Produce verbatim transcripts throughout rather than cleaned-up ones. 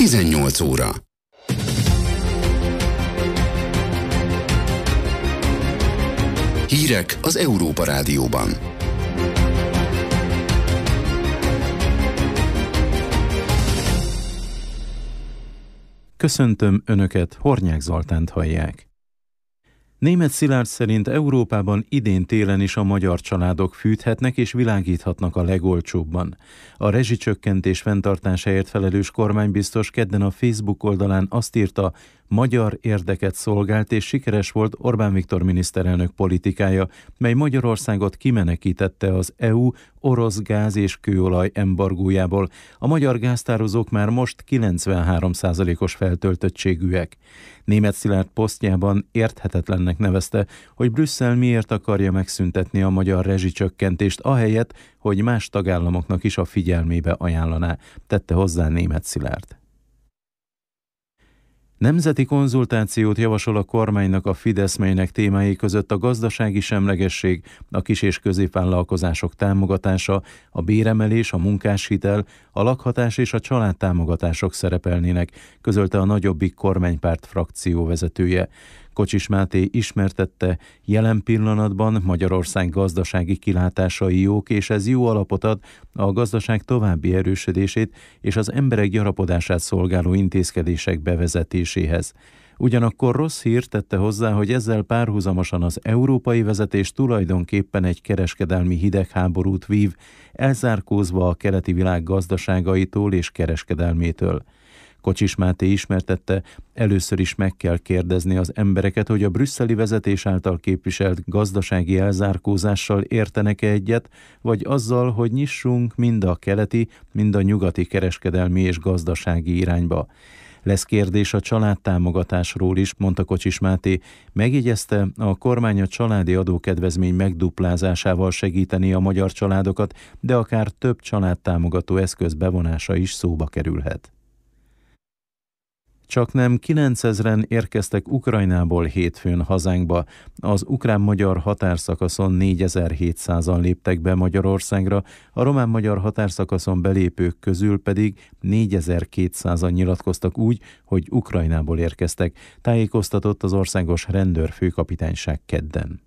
tizennyolc óra. Hírek az Európa Rádióban. Köszöntöm Önöket, Hornyák Zoltánt hallják. Németh Szilárd szerint Európában idén télen is a magyar családok fűthetnek és világíthatnak a legolcsóbban. A rezsicsökkentés fenntartásáért felelős kormánybiztos kedden a Facebook oldalán azt írta, magyar érdeket szolgált és sikeres volt Orbán Viktor miniszterelnök politikája, mely Magyarországot kimenekítette az é u orosz gáz és kőolaj embargójából. A magyar gáztározók már most kilencvenhárom százalékos feltöltöttségűek. Németh Szilárd posztjában érthetetlennek nevezte, hogy Brüsszel miért akarja megszüntetni a magyar rezsicsökkentést, ahelyett, hogy más tagállamoknak is a figyelmébe ajánlaná, tette hozzá Németh Szilárd. Nemzeti konzultációt javasol a kormánynak a Fidesz, melynek témái között a gazdasági semlegesség, a kis- és középvállalkozások támogatása, a béremelés, a munkáshitel, a lakhatás és a családtámogatások szerepelnének, közölte a Nagyobbik kormánypárt frakció vezetője. Kocsis Máté ismertette, jelen pillanatban Magyarország gazdasági kilátásai jók, és ez jó alapot ad a gazdaság további erősödését és az emberek gyarapodását szolgáló intézkedések bevezetéséhez. Ugyanakkor rossz hír, tette hozzá, hogy ezzel párhuzamosan az európai vezetés tulajdonképpen egy kereskedelmi hidegháborút vív, elzárkózva a keleti világ gazdaságaitól és kereskedelmétől. Kocsis Máté ismertette, először is meg kell kérdezni az embereket, hogy a brüsszeli vezetés által képviselt gazdasági elzárkózással értenek-e egyet, vagy azzal, hogy nyissunk mind a keleti, mind a nyugati kereskedelmi és gazdasági irányba. Lesz kérdés a családtámogatásról is, mondta Kocsis Máté. Megjegyezte, a kormány a családi adókedvezmény megduplázásával segíteni a magyar családokat, de akár több családtámogató eszköz bevonása is szóba kerülhet. Csaknem kilencezren érkeztek Ukrajnából hétfőn hazánkba. Az ukrán-magyar határszakaszon négyezer-hétszázan léptek be Magyarországra, a román-magyar határszakaszon belépők közül pedig négyezer-kétszázan nyilatkoztak úgy, hogy Ukrajnából érkeztek, tájékoztatott az országos rendőrfőkapitányság kedden.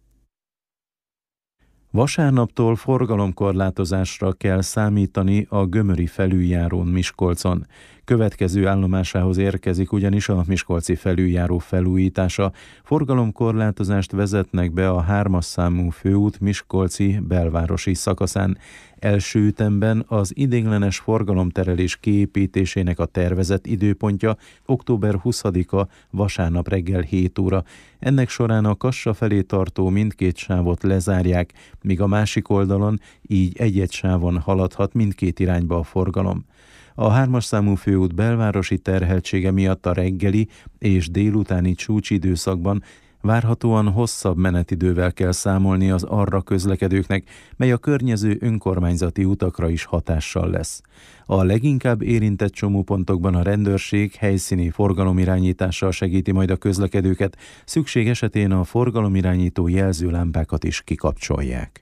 Vasárnaptól forgalomkorlátozásra kell számítani a Gömöri felüljárón Miskolcon. Következő állomásához érkezik ugyanis a miskolci felüljáró felújítása. Forgalomkorlátozást vezetnek be a hármas számú főút miskolci belvárosi szakaszán. Első ütemben az ideiglenes forgalomterelés kiépítésének a tervezett időpontja október huszadika vasárnap reggel hét óra. Ennek során a Kassa felé tartó mindkét sávot lezárják, míg a másik oldalon így egy-egy sávon haladhat mindkét irányba a forgalom. A hármas számú főút belvárosi terheltsége miatt a reggeli és délutáni csúcsidőszakban várhatóan hosszabb menetidővel kell számolni az arra közlekedőknek, mely a környező önkormányzati utakra is hatással lesz. A leginkább érintett csomópontokban a rendőrség helyszíni forgalomirányítással segíti majd a közlekedőket, szükség esetén a forgalomirányító jelzőlámpákat is kikapcsolják.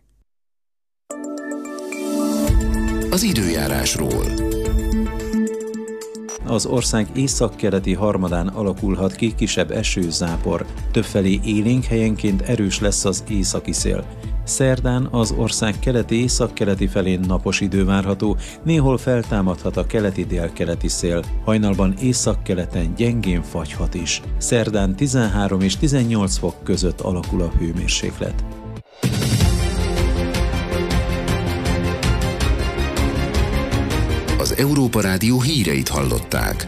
Az időjárásról. Az ország északkeleti harmadán alakulhat ki kisebb esőzápor, többfelé élénk, helyenként erős lesz az északi szél. Szerdán az ország keleti északkeleti felén napos idő várható, néhol feltámadhat a keleti-délkeleti szél, hajnalban északkeleten gyengén fagyhat is. Szerdán tizenhárom és tizennyolc fok között alakul a hőmérséklet. Az Európa Rádió híreit hallották.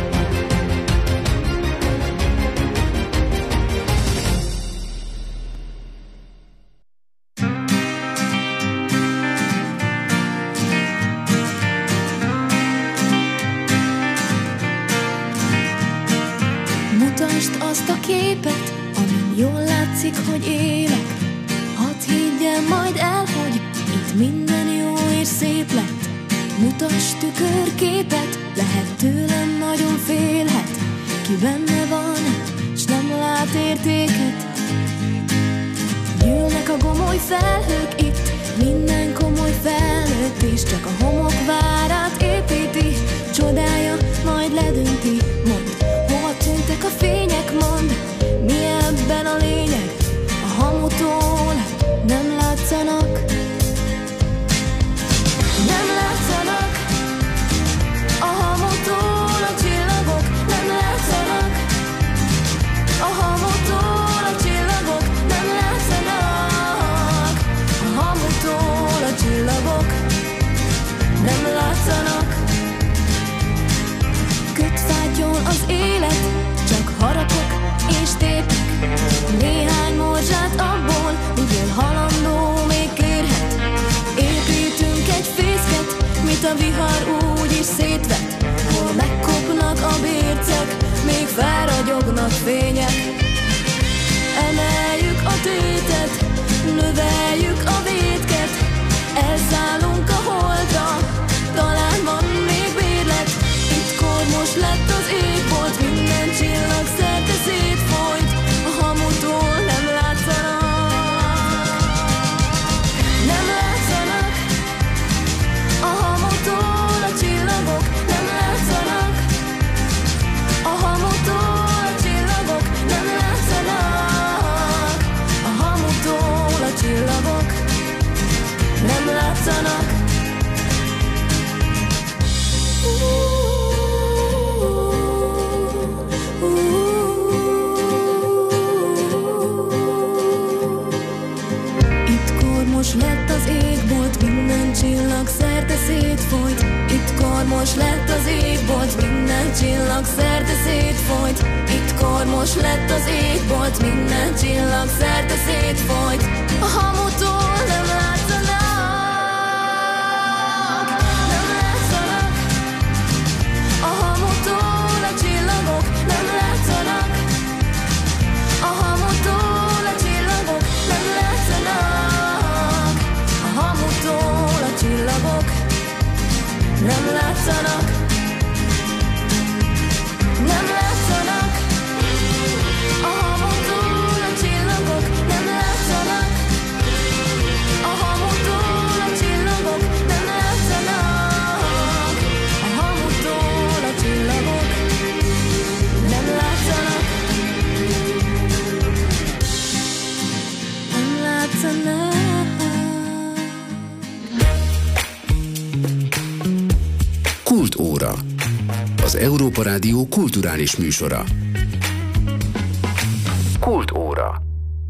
Mutasd azt a képet, amin jól látszik, hogy élek. Hadd higgyem majd el, hogy itt minden jó és szép lett. Mutasd tükörképet, lehet tőlem nagyon félhet. Ki benne van, s nem lát értéket. Gyűlnek a gomoly felhők itt, minden komoly felnőtt, és csak a homok várát építi. Csodája majd lesz a vihar úgy is szétvet, hol megkopnak a bércek, még felragyognak fények. Emeljük a tétet, növeljük a vétket, elszállunk a holdra, talán van még bérlet. Itt kormos lett az égbolt, minden csillag szerte szétfolyt, a hamutól nem látszanak. Nem látszanak a hamutól a csillagok, nem látszanak a hamutól a csillagok, nem látszanak a hamutól a csillagok, nem látszanak. Itt kormos lett az égbolt, minden csillag szerte szétfolyt. Itt kormos lett az égbolt, minden csillag szerte szétfolyt. Itt kormos lett az égbolt, minden csillag szerte szétfolyt. A hamutól nem látszanak. Nem látszanak a hamutól a csillagok, nem látszanak a hamutól a csillagok, nem látszanak a hamutól a csillagok, nem látszanak. Nem látszanak a hamutól a csillagok, nem látszanak a hamutól a csillagok, nem látszanak a hamutól a csillagok, nem látszanak. Nem látszanak. Kultóra. Az Európa Rádió kulturális műsora. Kultóra.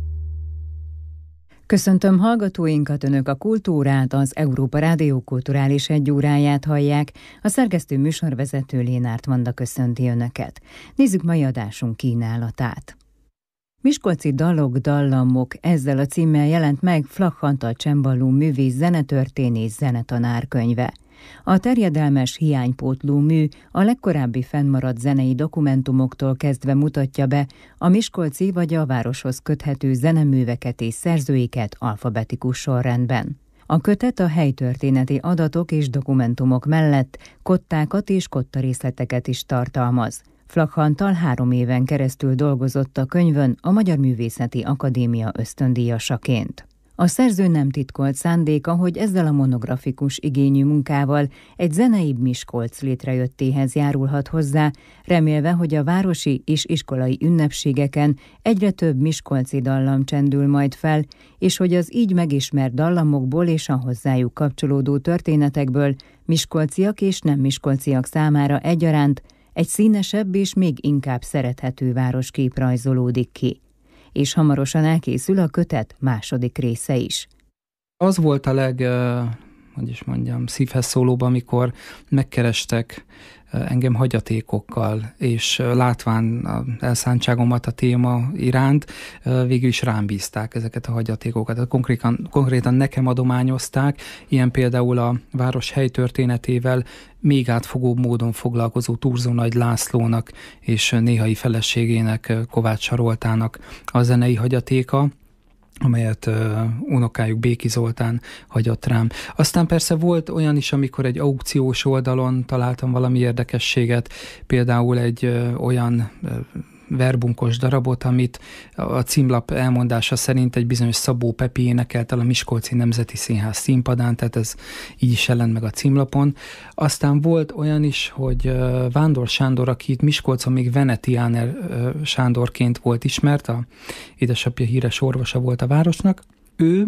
Köszöntöm hallgatóinkat, Önök a Kultúrát, az Európa Rádió kulturális egyóráját hallják. A szerkesztő műsorvezető Lénárt Vanda köszönti Önöket. Nézzük mai adásunk kínálatát. Miskolci Dalok, dallamok, ezzel a címmel jelent meg Flach Antal cemballó művész zenetörténész zenetanár könyve. A terjedelmes hiánypótló mű a legkorábbi fennmaradt zenei dokumentumoktól kezdve mutatja be a miskolci vagy a városhoz köthető zeneműveket és szerzőiket alfabetikus sorrendben. A kötet a helytörténeti adatok és dokumentumok mellett kottákat és kottarészleteket is tartalmaz. Flach Antal három éven keresztül dolgozott a könyvön a Magyar Művészeti Akadémia ösztöndíjasaként. A szerző nem titkolt szándéka, hogy ezzel a monografikus igényű munkával egy zeneibb Miskolc létrejöttéhez járulhat hozzá, remélve, hogy a városi és iskolai ünnepségeken egyre több miskolci dallam csendül majd fel, és hogy az így megismert dallamokból és a hozzájuk kapcsolódó történetekből miskolciak és nem miskolciak számára egyaránt egy színesebb és még inkább szerethető városkép rajzolódik ki. És hamarosan elkészül a kötet második része is. Az volt a leg, hogy is mondjam, szívhez szólóbb, amikor megkerestek engem hagyatékokkal, és látván elszántságomat a téma iránt, végül is rám bízták ezeket a hagyatékokat. Konkrétan, konkrétan nekem adományozták, ilyen például a város helytörténetével még átfogóbb módon foglalkozó Thurzó Nagy Lászlónak és néhai feleségének, Kovács Saroltának a zenei hagyatéka, amelyet uh, unokájuk Béki Zoltán hagyott rám. Aztán persze volt olyan is, amikor egy aukciós oldalon találtam valami érdekességet, például egy uh, olyan uh, verbunkos darabot, amit a címlap elmondása szerint egy bizonyos Szabó Pepi énekelt el a Miskolci Nemzeti Színház színpadán, tehát ez így is jelent meg a címlapon. Aztán volt olyan is, hogy Vándor Sándor, aki itt Miskolcon még Venetiáner Sándorként volt ismert, a édesapja híres orvosa volt a városnak, ő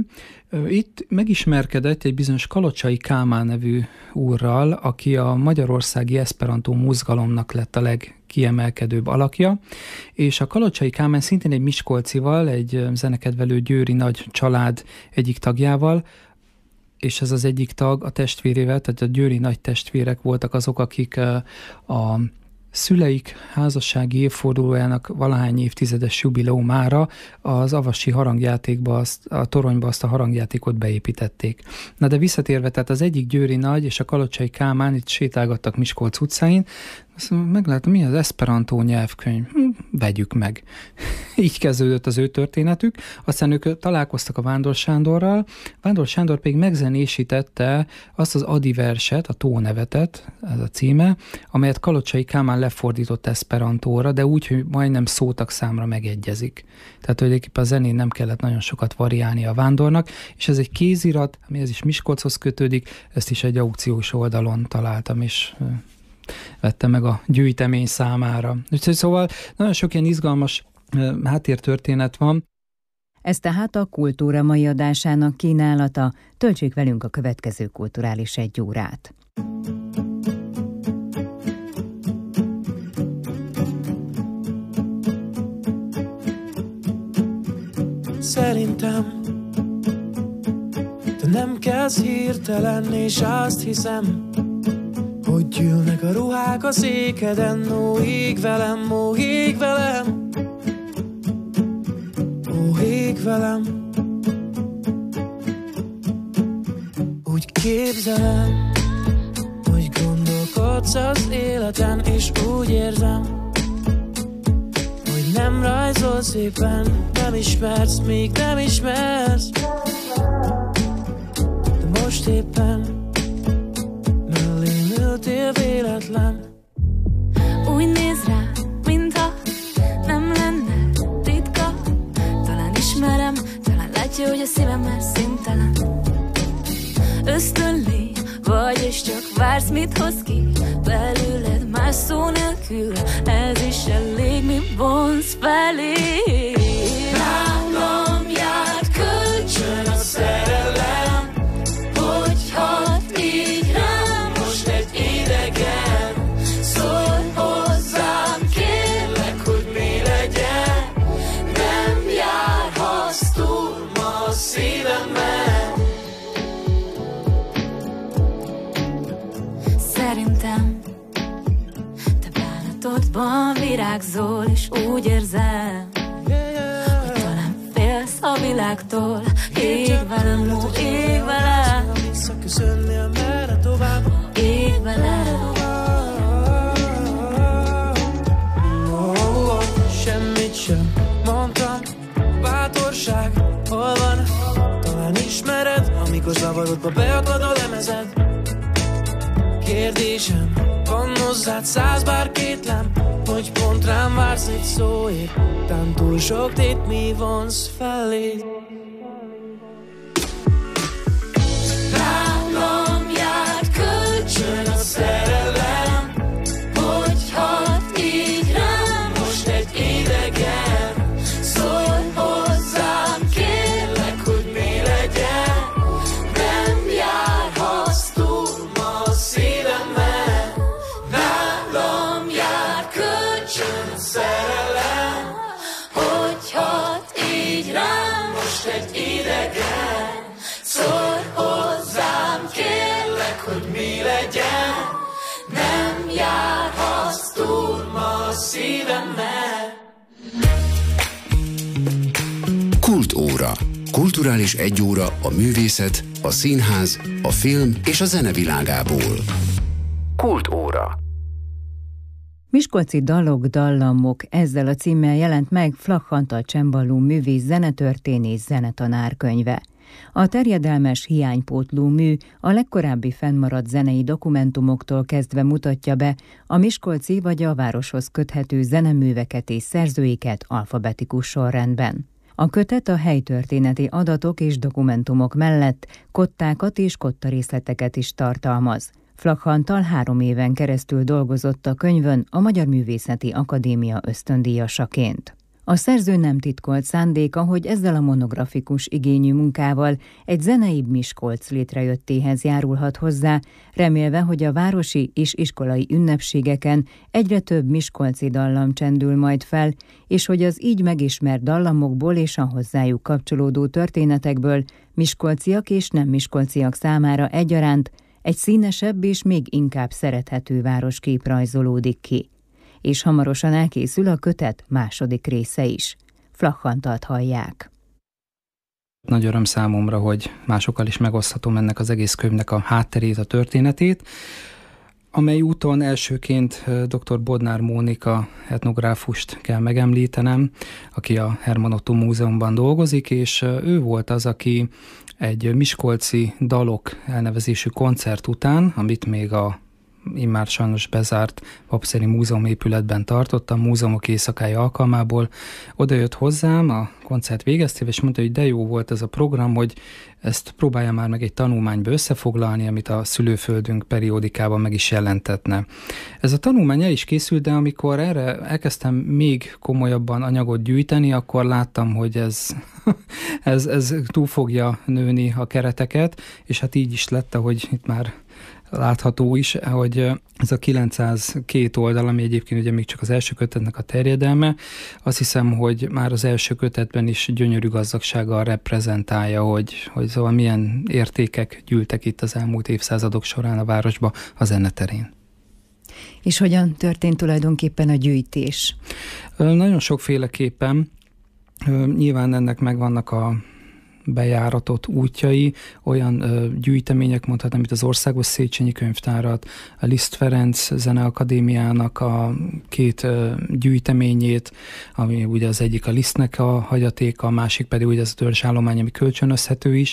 itt megismerkedett egy bizonyos Kalocsai Kálmán nevű úrral, aki a magyarországi eszperantó mozgalomnak lett a legkiemelkedőbb alakja, és a Kalocsai Kálmán szintén egy miskolcival, egy zenekedvelő győri nagy család egyik tagjával, és ez az egyik tag a testvérével, tehát a győri nagy testvérek voltak azok, akik a szüleik házassági évfordulójának valahány évtizedes jubileumára az avasi harangjátékba, azt, a toronyba azt a harangjátékot beépítették. Na de visszatérve, tehát az egyik Győri Nagy és a Kalocsai Kálmán itt sétálgattak Miskolc utcáin, azt meglátom, mi az eszperantó nyelvkönyv? Hm, vegyük meg. Így kezdődött az ő történetük, aztán ők találkoztak a Vándor Sándorral, Vándor Sándor pedig megzenésítette azt az Adi verset, a Tónevetet, ez a címe, amelyet Kalocsai Kálmán lefordított eszperantóra, de úgy, hogy majdnem szótak számra megegyezik. Tehát tulajdonképpen a zenén nem kellett nagyon sokat variálni a Vándornak, és ez egy kézirat, ami ez is Miskolchoz kötődik, ezt is egy aukciós oldalon találtam, és vettem meg a gyűjtemény számára. Úgyhogy szóval nagyon sok ilyen izgalmas háttértörténet van. Ez tehát a Kultúra mai adásának kínálata. Töltsék velünk a következő kulturális egy órát. Szerintem te nem kezd hirtelen, és azt hiszem, hogy gyűlnek a ruhák a székeden. Ó, ég velem, ó, ég velem, ó, ég velem. Úgy képzelem, hogy gondolkodsz az életen, és úgy érzem, hogy nem rajzol szépen, nem ismersz, még nem ismersz, de most éppen ültél véletlen. Úgy néz rá, mintha nem lenne titka. Talán ismerem, talán látja, hogy a szívem már szintelen. Ösztönli, vagyis csak vársz, mit hoz ki belőled más szó nélkül. Ez is elég, mi vonz felé. Nálam járt kölcsön a szerelem, hogy hat így rám most egy idegen. Szólj hozzám, kérlek, hogy mi legyen. Nem járhatsz túl ma a szívemmel. Szerintem te bánatodban virágzol, és úgy érzem, hogy talán félsz a világtól. Ég velem, ó, ég velem, Visszaköszönnél merre tovább, ég velem. oh, oh, semmit sem mondtam, bátorság hol van? Talán ismered, amikor zavarodba beakad a lemezed. Kérdésem van hozzád, száz bár kétlem, hogy pont rám vársz egy szóért. Tán túl sok tét, mi vonz felé. Nálam járt kölcsön a szerelem, hogy hat így rám most egy idegen. Szólj hozzám, kérlek, hogy mi legyen. Nem járhatsz túl ma a szívemmel. Nálam járt kölcsön a szerelem, hogy hat így rám most egy idegen. Szólj hozzám, kérlek, hogy mi legyen. Nem járhatsz túl ma a szívemmel. Kultóra. Kulturális egy óra a művészet, a színház, a film és a zene világából. Kultóra. Miskolci dalok, dallamok, ezzel a címmel jelent meg Flach Antal csembaló művész zenetörténész zenetanárkönyve. A terjedelmes hiánypótló mű a legkorábbi fennmaradt zenei dokumentumoktól kezdve mutatja be a miskolci vagy a városhoz köthető zeneműveket és szerzőiket alfabetikus sorrendben. A kötet a helytörténeti adatok és dokumentumok mellett kottákat és kottarészleteket is tartalmaz. Flach Antal három éven keresztül dolgozott a könyvön a Magyar Művészeti Akadémia ösztöndíjasaként. A szerző nem titkolt szándéka, hogy ezzel a monografikus igényű munkával egy zeneibb Miskolc létrejöttéhez járulhat hozzá, remélve, hogy a városi és iskolai ünnepségeken egyre több miskolci dallam csendül majd fel, és hogy az így megismert dallamokból és a hozzájuk kapcsolódó történetekből miskolciak és nem miskolciak számára egyaránt egy színesebb és még inkább szerethető városkép rajzolódik ki. és hamarosan elkészül a kötet második része is. Flach Antalt hallják. Nagy öröm számomra, hogy másokkal is megoszthatom ennek az egész könyvnek a hátterét, a történetét, amely úton elsőként dr. Bodnár Mónika etnográfust kell megemlítenem, aki a Herman Ottó Múzeumban dolgozik, és ő volt az, aki egy miskolci dalok elnevezésű koncert után, amit még a immár sajnos bezárt Papszeri Múzeum épületben tartott, a múzeumok éjszakája alkalmából odajött hozzám a koncert végeztével, és mondta, hogy de jó volt ez a program, hogy ezt próbálja már meg egy tanulmányba összefoglalni, amit a Szülőföldünk periódikában meg is jelentetne. Ez a tanulmány el is készült, de amikor erre elkezdtem még komolyabban anyagot gyűjteni, akkor láttam, hogy ez, ez, ez túl fogja nőni a kereteket, és hát így is lett, hogy itt már látható is, hogy ez a kilencszázkettő oldal, ami egyébként ugye még csak az első kötetnek a terjedelme, azt hiszem, hogy már az első kötetben is gyönyörű gazdagsággal reprezentálja, hogy, hogy szóval milyen értékek gyűltek itt az elmúlt évszázadok során a városba a zene terén. És hogyan történt tulajdonképpen a gyűjtés? Nagyon sokféleképpen. Nyilván ennek megvannak a bejáratott útjai, olyan ö, gyűjtemények, mondhatnám itt az Országos Széchenyi Könyvtárat, a Liszt Ferenc Zeneakadémiának a két ö, gyűjteményét, ami ugye az egyik a Lisztnek a hagyatéka, a másik pedig ugye az a törzsállomány, ami kölcsönözhető is.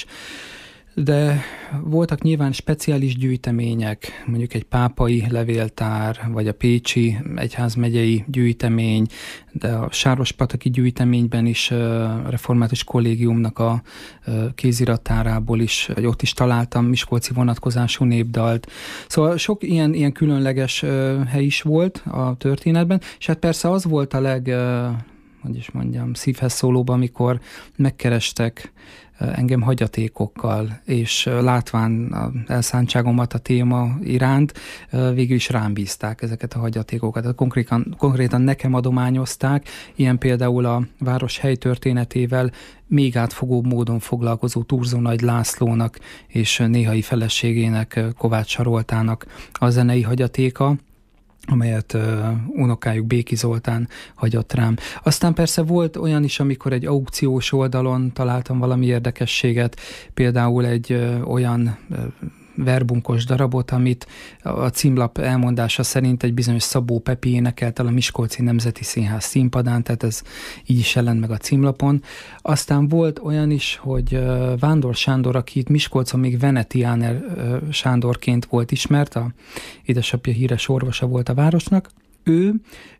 De voltak nyilván speciális gyűjtemények, mondjuk egy pápai levéltár, vagy a pécsi egyházmegyei gyűjtemény, de a sárospataki gyűjteményben is a református kollégiumnak a kézirattárából is, vagy ott is találtam miskolci vonatkozású népdalt. Szóval sok ilyen, ilyen különleges hely is volt a történetben, és hát persze az volt a leg, hogy is mondjam, szívhez szólóban, amikor megkerestek engem hagyatékokkal, és látván az elszántságomat a téma iránt, végül is rám bízták ezeket a hagyatékokat. Konkrétan, konkrétan nekem adományozták, ilyen például a város helytörténetével még átfogóbb módon foglalkozó Thurzó Nagy Lászlónak és néhai feleségének, Kovács Saroltának a zenei hagyatéka, amelyet uh, unokájuk Béki Zoltán hagyott rám. Aztán persze volt olyan is, amikor egy aukciós oldalon találtam valami érdekességet, például egy uh, olyan uh, verbunkos darabot, amit a címlap elmondása szerint egy bizonyos Szabó Pepi énekelt el a Miskolci Nemzeti Színház színpadán, tehát ez így is jelent meg a címlapon. Aztán volt olyan is, hogy Vándor Sándor, aki itt Miskolcon még Venetiáner Sándorként volt ismert, a édesapja híres orvosa volt a városnak, ő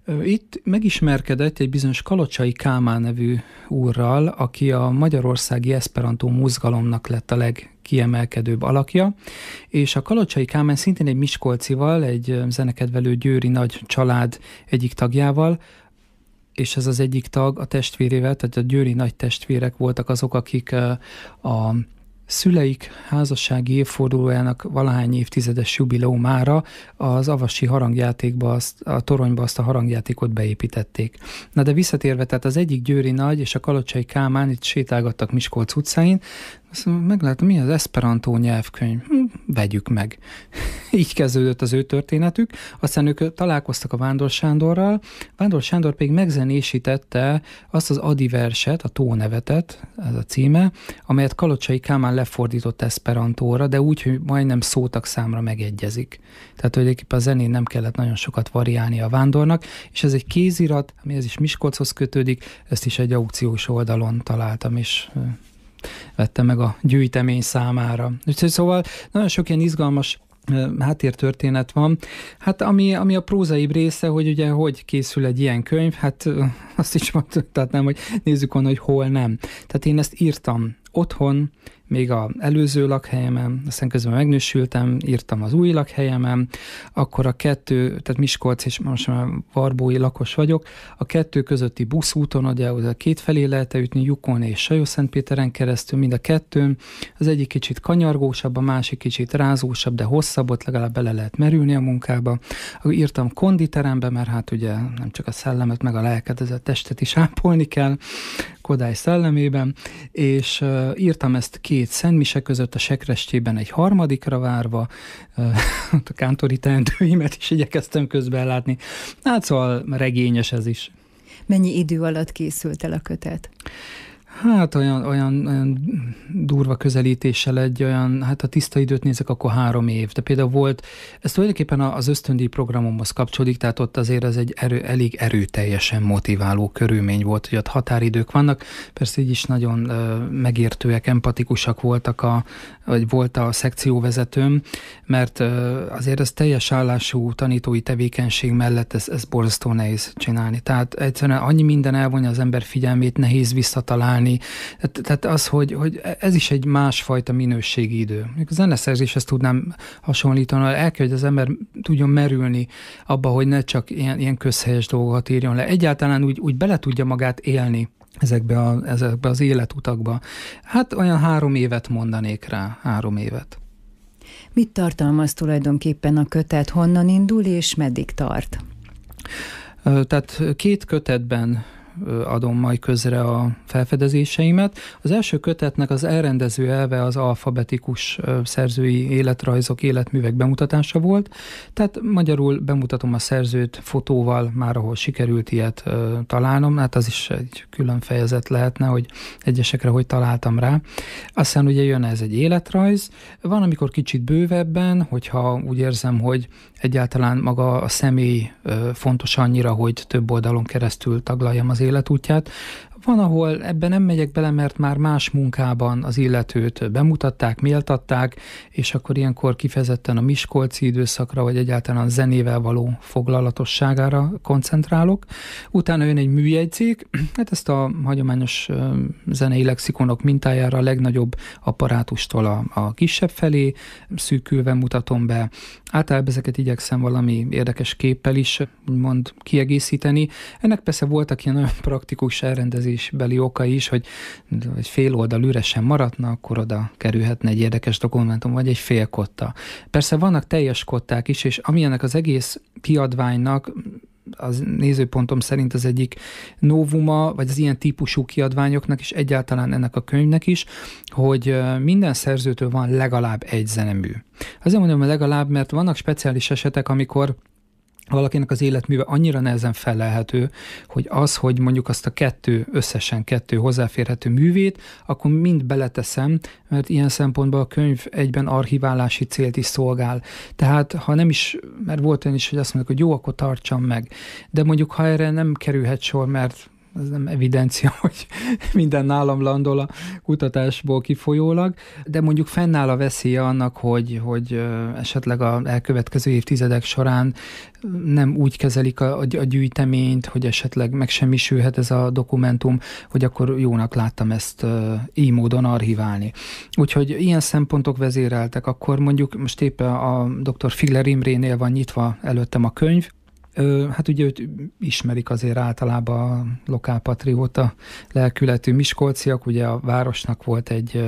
itt megismerkedett egy bizonyos Kalocsai Kálmán nevű úrral, aki a magyarországi eszperantó mozgalomnak lett a legkiemelkedőbb alakja, és a Kalocsai Kálmán szintén egy miskolcival, egy zenekedvelő győri nagy család egyik tagjával, és ez az egyik tag a testvérével, tehát a győri nagy testvérek voltak azok, akik a szüleik házassági évfordulójának valahány évtizedes jubileumára az avasi harangjátékba, azt, a toronyba azt a harangjátékot beépítették. Na de visszatérve, tehát az egyik győri nagy és a Kalocsai Kálmán itt sétálgattak Miskolc utcáin, azt meglátom, mi az eszperantó nyelvkönyv? Hm, vegyük meg. Így kezdődött az ő történetük, aztán ők találkoztak a Vándor Sándorral, Vándor Sándor pedig megzenésítette azt az Adi verset, a Tónevetet, ez a címe, amelyet Kalocsai Kálmán lefordított eszperantóra, de úgy, hogy majdnem szótagszámra megegyezik. Tehát tulajdonképpen a zenén nem kellett nagyon sokat variálni a Vándornak, és ez egy kézirat, ami ez is Miskolchoz kötődik, ezt is egy aukciós oldalon találtam, és vettem meg a gyűjtemény számára. Úgyhogy szóval nagyon sok ilyen izgalmas háttértörténet van. Hát ami, ami a prózaibb része, hogy ugye hogy készül egy ilyen könyv, hát azt is mondhatnám, hogy nézzük onnan, hogy hol nem. Tehát én ezt írtam otthon, még az előző lakhelyemen, aztán közben megnősültem, írtam az új lakhelyemen, akkor a kettő, tehát Miskolc és most már varbói lakos vagyok, a kettő közötti buszúton, ugye a két felé lehet jutni, Yukon és Sajó-Szentpéteren keresztül, mind a kettőn, az egyik kicsit kanyargósabb, a másik kicsit rázósabb, de hosszabb, ott legalább bele lehet merülni a munkába. Akkor írtam konditerembe, mert hát ugye nem csak a szellemet, meg a lelket, ez a testet is ápolni kell, Kodály szellemében, és uh, írtam ezt két két szentmise között a sekrestjében egy harmadikra várva, a kántori teendőimet is igyekeztem közben látni. Hát szóval regényes ez is. Mennyi idő alatt készült el a kötet? Hát olyan, olyan, olyan durva közelítéssel egy olyan, hát a tiszta időt nézek, akkor három év. De például volt, ez tulajdonképpen az ösztöndíj programomhoz kapcsolódik, tehát ott azért ez egy erő, elég erőteljesen motiváló körülmény volt, hogy ott határidők vannak. Persze így is nagyon uh, megértőek, empatikusak voltak a, vagy volt a szekcióvezetőm, mert uh, azért ez teljes állású tanítói tevékenység mellett ez, ez borzasztó nehéz csinálni. Tehát egyszerűen annyi minden elvonja az ember figyelmét, nehéz visszatalálni. Tehát az, hogy, hogy ez is egy másfajta minőségi idő. A zeneszerzéshez tudnám hasonlítani, el kell, hogy az ember tudjon merülni abba, hogy ne csak ilyen, ilyen közhelyes dolgokat írjon le. Egyáltalán úgy, úgy bele tudja magát élni ezekbe, a, ezekbe az életutakba. Hát olyan három évet mondanék rá, három évet. Mit tartalmaz tulajdonképpen a kötet, honnan indul és meddig tart? Tehát két kötetben adom majd közre a felfedezéseimet. Az első kötetnek az elrendező elve az alfabetikus szerzői életrajzok, életművek bemutatása volt, tehát magyarul bemutatom a szerzőt fotóval, már ahol sikerült ilyet találnom, hát az is egy külön fejezet lehetne, hogy egyesekre hogy találtam rá. Aztán ugye jön ez egy életrajz, van amikor kicsit bővebben, hogyha úgy érzem, hogy egyáltalán maga a személy fontos annyira, hogy több oldalon keresztül taglaljam az életútját. Van, ahol ebben nem megyek bele, mert már más munkában az illetőt bemutatták, méltatták, és akkor ilyenkor kifejezetten a miskolci időszakra, vagy egyáltalán a zenével való foglalatosságára koncentrálok. Utána jön egy műjegyzék, hát ezt a hagyományos zenei lexikonok mintájára a legnagyobb apparátustól a, a kisebb felé szűkülve mutatom be. Általában ezeket igyekszem valami érdekes képpel is úgymond kiegészíteni. Ennek persze voltak ilyen olyan praktikus elrendezésbeli okai is, hogy egy fél oldal üresen maradna, akkor oda kerülhetne egy érdekes dokumentum, vagy egy fél kotta. Persze vannak teljes kották is, és amilyenek az egész kiadványnak, az nézőpontom szerint az egyik novuma, vagy az ilyen típusú kiadványoknak is, egyáltalán ennek a könyvnek is, hogy minden szerzőtől van legalább egy zenemű. Azért mondom, hogy legalább, mert vannak speciális esetek, amikor valakinek az életműve annyira nehezen felelhető, hogy az, hogy mondjuk azt a kettő, összesen kettő hozzáférhető művét, akkor mind beleteszem, mert ilyen szempontból a könyv egyben archiválási célt is szolgál. Tehát ha nem is, mert volt olyan is, hogy azt mondjuk, hogy jó, akkor tartsam meg. De mondjuk, ha erre nem kerülhet sor, mert ez nem evidencia, hogy minden nálam landol a kutatásból kifolyólag, de mondjuk fennáll a veszélye annak, hogy, hogy esetleg a elkövetkező évtizedek során nem úgy kezelik a, a gyűjteményt, hogy esetleg megsemmisülhet ez a dokumentum, hogy akkor jónak láttam ezt így módon archiválni. Úgyhogy ilyen szempontok vezéreltek. Akkor mondjuk most éppen a dr. Figler Imrénél van nyitva előttem a könyv. Hát ugye őt ismerik azért általában a lokálpatrióta lelkületű miskolciak, ugye a városnak volt egy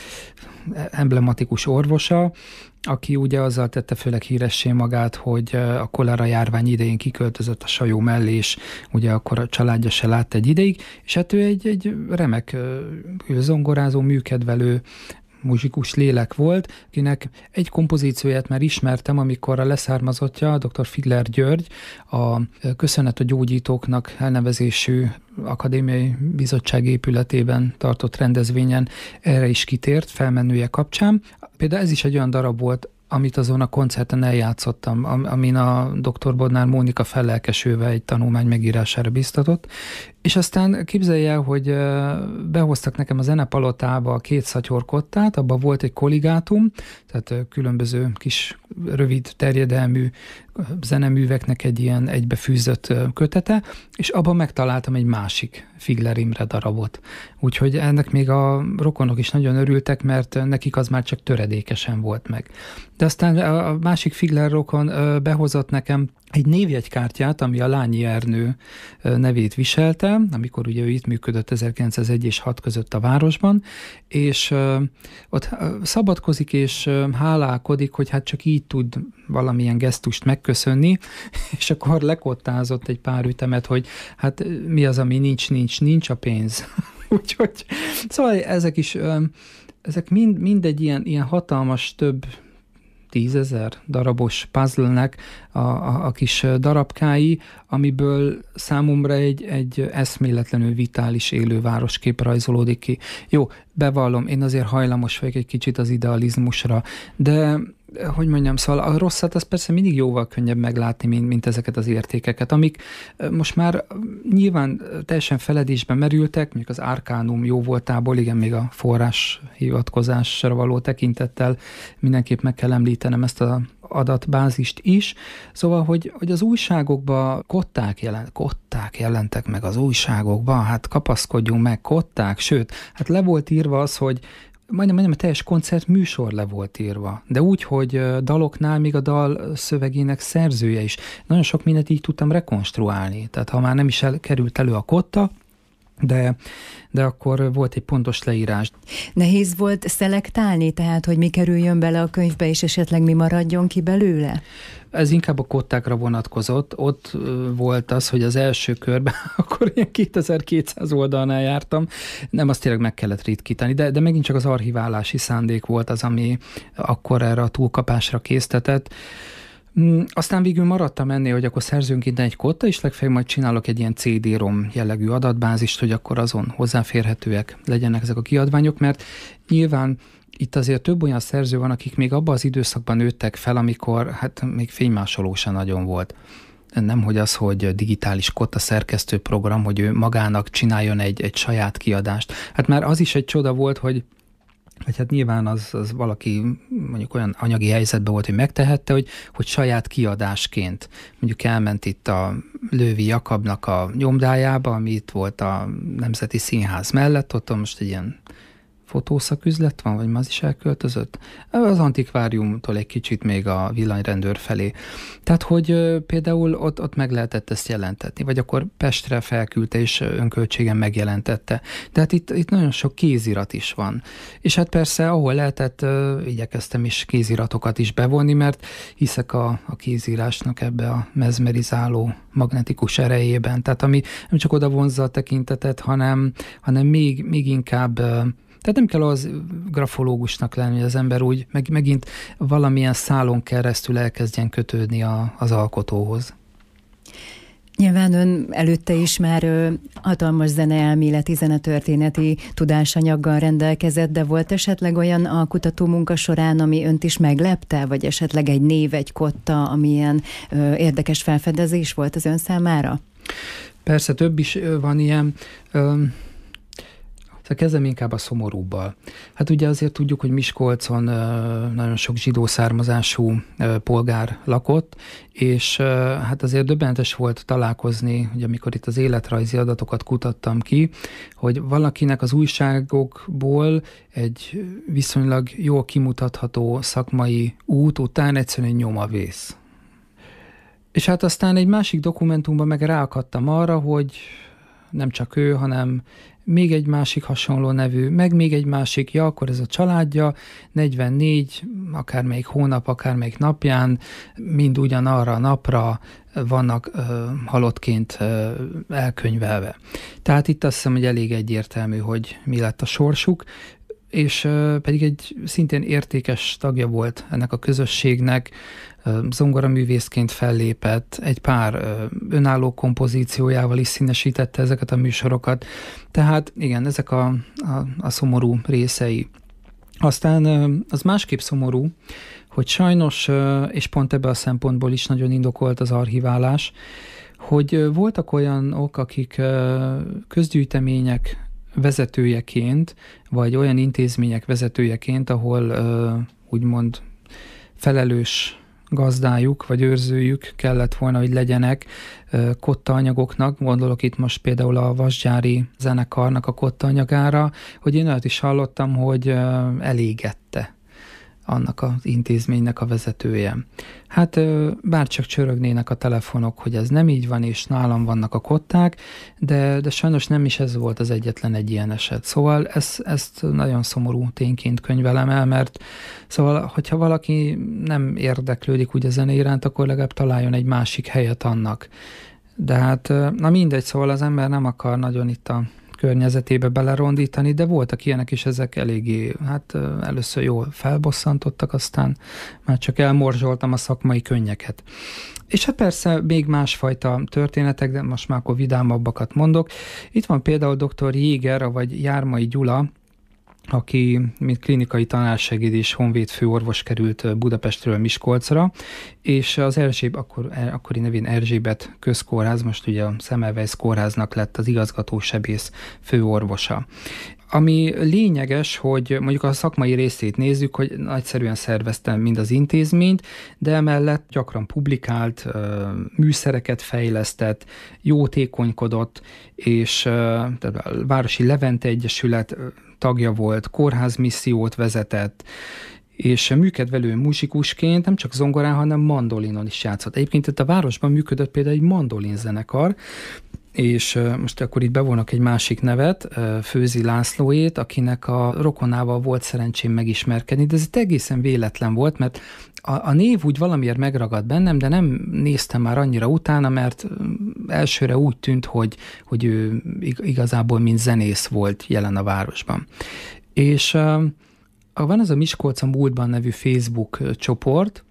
emblematikus orvosa, aki ugye azzal tette főleg híressé magát, hogy a kolera járvány idején kiköltözött a Sajó mellé, és ugye akkor a családja se látta egy ideig, és hát ő egy, egy remek ő zongorázó, műkedvelő muzsikus lélek volt, akinek egy kompozícióját már ismertem, amikor a leszármazottja, a dr. Figler György, a Köszönet a gyógyítóknak elnevezésű akadémiai bizottság épületében tartott rendezvényen erre is kitért, felmenője kapcsán. Például ez is egy olyan darab volt, amit azon a koncerten eljátszottam, amin a dr. Bodnár Mónika fellelkesülve egy tanulmány megírására biztatott, és aztán képzelj el, hogy behoztak nekem a zenepalotába két szatyorkottát, abban volt egy kolligátum, tehát különböző kis rövid terjedelmű zeneműveknek egy ilyen egybefűzött kötete, és abban megtaláltam egy másik Figler Imre darabot. Úgyhogy ennek még a rokonok is nagyon örültek, mert nekik az már csak töredékesen volt meg. De aztán a másik Figler rokon behozott nekem egy névjegykártyát, ami a Lányi Ernő nevét viselte, amikor ugye ő itt működött ezerkilencszázegy és hat között a városban, és uh, ott szabadkozik és uh, hálálkodik, hogy hát csak így tud valamilyen gesztust megköszönni, és akkor lekottázott egy pár ütemet, hogy hát mi az, ami nincs, nincs, nincs a pénz. Úgyhogy, szóval ezek is uh, ezek mind, mind egy ilyen, ilyen hatalmas, több tízezer darabos puzzle-nek a, a, a kis darabkái, amiből számomra egy, egy eszméletlenül vitális élő városkép rajzolódik ki. Jó, bevallom, én azért hajlamos vagyok egy kicsit az idealizmusra, de hogy mondjam, szóval a rosszat az persze mindig jóval könnyebb meglátni, mint, mint ezeket az értékeket, amik most már nyilván teljesen feledésbe merültek, mondjuk az Arcanum jó voltából, igen, még a forrás hivatkozásra való tekintettel mindenképp meg kell említenem ezt az adatbázist is. Szóval, hogy, hogy az újságokban kották, jelent, kották jelentek meg az újságokban, hát kapaszkodjunk meg, kották, sőt, hát le volt írva az, hogy majdnem, majdnem a teljes koncert műsor le volt írva, de úgy, hogy daloknál még a dal szövegének szerzője is. Nagyon sok mindent így tudtam rekonstruálni, tehát ha már nem is el, került elő a kotta, de, de akkor volt egy pontos leírás. Nehéz volt szelektálni, tehát hogy mi kerüljön bele a könyvbe, és esetleg mi maradjon ki belőle? Ez inkább a kottákra vonatkozott. Ott volt az, hogy az első körben akkor ilyen kétezer-kétszáz oldalnál jártam. Nem, azt tényleg meg kellett ritkítani, de, de megint csak az archiválási szándék volt az, ami akkor erre a túlkapásra késztetett. Aztán végül maradtam ennél, hogy akkor szerzőnként egy kotta, és legfeljebb majd csinálok egy ilyen cé dé-rom jellegű adatbázist, hogy akkor azon hozzáférhetőek legyenek ezek a kiadványok, mert nyilván itt azért több olyan szerző van, akik még abban az időszakban nőttek fel, amikor hát még fénymásoló sem nagyon volt. Nem, hogy az, hogy digitális kotta szerkesztő program, hogy ő magának csináljon egy, egy saját kiadást. Hát már az is egy csoda volt, hogy vagy hát nyilván az, az valaki mondjuk olyan anyagi helyzetben volt, hogy megtehette, hogy, hogy saját kiadásként mondjuk elment itt a Lővi Jakabnak a nyomdájába, ami itt volt a Nemzeti Színház mellett, ott most egy ilyen fotószaküzlet van, vagy az is elköltözött? Az antikváriumtól egy kicsit még a villanyrendőr felé. Tehát, hogy például ott, ott meg lehetett ezt jelentetni, vagy akkor Pestre felküldte, és önköltségen megjelentette. Tehát itt, itt nagyon sok kézirat is van. És hát persze, ahol lehetett, igyekeztem is kéziratokat is bevonni, mert hiszek a, a kézírásnak ebbe a mezmerizáló magnetikus erejében. Tehát ami nem csak oda vonzza a tekintetet, hanem, hanem még, még inkább. Tehát nem kell az grafológusnak lenni, hogy az ember úgy meg, megint valamilyen szálon keresztül elkezdjen kötődni a, az alkotóhoz. Nyilván ön előtte is már ö, hatalmas zeneelméleti, zenetörténeti tudásanyaggal rendelkezett, de volt esetleg olyan a kutatómunka során, ami önt is meglepte, vagy esetleg egy név, egy kotta, amilyen ö, érdekes felfedezés volt az ön számára? Persze, több is van ilyen. Ö, Szóval kezdem inkább a szomorúbbal. Hát ugye azért tudjuk, hogy Miskolcon nagyon sok zsidó származású polgár lakott, és hát azért döbbenetes volt találkozni, hogy amikor itt az életrajzi adatokat kutattam ki, hogy valakinek az újságokból egy viszonylag jól kimutatható szakmai út után egyszerűen nyomavész. És hát aztán egy másik dokumentumban meg ráakadtam arra, hogy nem csak ő, hanem még egy másik hasonló nevű, meg még egy másik, ja, akkor ez a családja, negyvennégy, akármelyik hónap, akármelyik napján, mind ugyanarra a napra vannak ö, halottként ö, elkönyvelve. Tehát itt azt hiszem, hogy elég egyértelmű, hogy mi lett a sorsuk, és ö, pedig egy szintén értékes tagja volt ennek a közösségnek, zongoraművészként fellépett, egy pár önálló kompozíciójával is színesítette ezeket a műsorokat. Tehát igen, ezek a, a, a szomorú részei. Aztán az másképp szomorú, hogy sajnos, és pont ebből a szempontból is nagyon indokolt az archiválás, hogy voltak olyanok, akik közgyűjtemények vezetőjeként, vagy olyan intézmények vezetőjeként, ahol úgymond felelős gazdájuk, vagy őrzőjük kellett volna, hogy legyenek kotta anyagoknak, gondolok itt most például a Vasgyári zenekarnak a kotta anyagára, hogy én olyat is hallottam, hogy elégette annak az intézménynek a vezetője. Hát bárcsak csörögnének a telefonok, hogy ez nem így van, és nálam vannak a kották, de, de sajnos nem is ez volt az egyetlen egy ilyen eset. Szóval ezt, ezt nagyon szomorú tényként könyvelem el, mert szóval, hogyha valaki nem érdeklődik úgy a zene iránt, akkor legalább találjon egy másik helyet annak. De hát, na mindegy, szóval az ember nem akar nagyon itt a környezetébe belerondítani, de voltak ilyenek is, ezek eléggé, hát először jól felbosszantottak, aztán már csak elmorzsoltam a szakmai könnyeket. És hát persze még másfajta történetek, de most már akkor vidámabbakat mondok. Itt van például doktor Jéger, vagy Jármai Gyula, aki mint klinikai tanársegéd és honvéd főorvos került Budapestről Miskolcra, és az Erzsébet, akkor, akkori nevén Erzsébet közkórház, most ugye a Semmelweis kórháznak lett az igazgatósebész főorvosa. Ami lényeges, hogy mondjuk a szakmai részét nézzük, hogy nagyszerűen szervezte mind az intézményt, de emellett gyakran publikált, műszereket fejlesztett, jótékonykodott, és a Városi Levente Egyesület tagja volt, kórházmissziót vezetett, és műkedvelő muzsikusként nem csak zongorán, hanem mandolinon is játszott. Egyébként itt a városban működött például egy mandolin zenekar, és most akkor itt bevonok egy másik nevet, Főzi Lászlóét, akinek a rokonával volt szerencsém megismerkedni, de ez egészen véletlen volt, mert a, a név úgy valamiért megragadt bennem, de nem néztem már annyira utána, mert elsőre úgy tűnt, hogy, hogy ő igazából mint zenész volt jelen a városban. És van ez a Miskolc a múltban nevű Facebook csoport,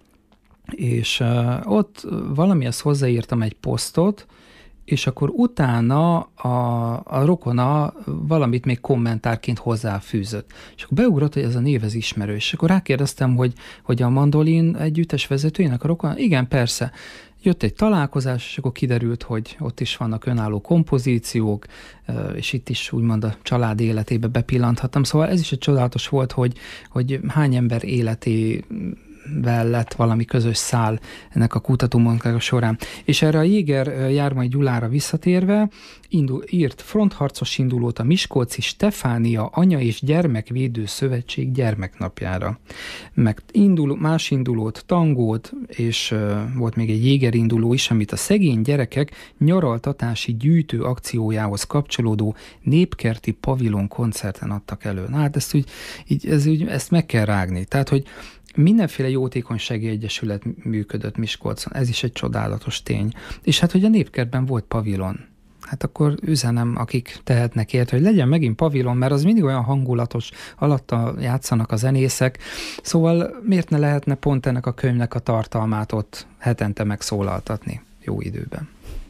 és ott valamihez hozzáírtam egy posztot, és akkor utána a, a rokona valamit még kommentárként hozzáfűzött. És akkor beugrott, hogy ez a név ez ismerős. És akkor rákérdeztem, hogy, hogy a mandolin együttes vezetőjének a rokona? Igen, persze. Jött egy találkozás, és akkor kiderült, hogy ott is vannak önálló kompozíciók, és itt is úgymond a család életébe bepillanthattam. Szóval ez is egy csodálatos volt, hogy, hogy hány ember életé lett valami közös szál ennek a kutatómunkája során. És erre a Jéger Jármai Gyulára visszatérve indul, írt frontharcos indulót a Miskolci Stefánia Anya- és Gyermekvédő Szövetség gyermeknapjára. Meg induló, más indulót, tangót, és uh, volt még egy Jéger induló is, amit a szegény gyerekek nyaraltatási gyűjtő akciójához kapcsolódó népkerti pavilon koncerten adtak elő. Na hát ezt, úgy, így, ez, úgy, ezt meg kell rágni. Tehát, hogy mindenféle jótékonysági egyesület működött Miskolcon, ez is egy csodálatos tény. És hát, hogy a népkertben volt pavilon. Hát akkor üzenem, akik tehetnek ért, hogy legyen megint pavilon, mert az mindig olyan hangulatos, alatta játszanak a zenészek, szóval miért ne lehetne pont ennek a könyvnek a tartalmát ott hetente megszólaltatni jó időben.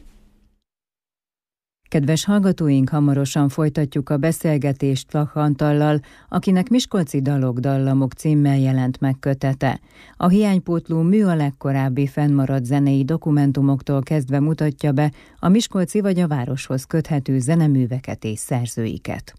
Kedves hallgatóink, hamarosan folytatjuk a beszélgetést Flach Antallal, akinek Miskolci dalok, dallamok címmel jelent meg kötete. A hiánypótló mű a legkorábbi fennmaradt zenei dokumentumoktól kezdve mutatja be a miskolci vagy a városhoz köthető zeneműveket és szerzőiket.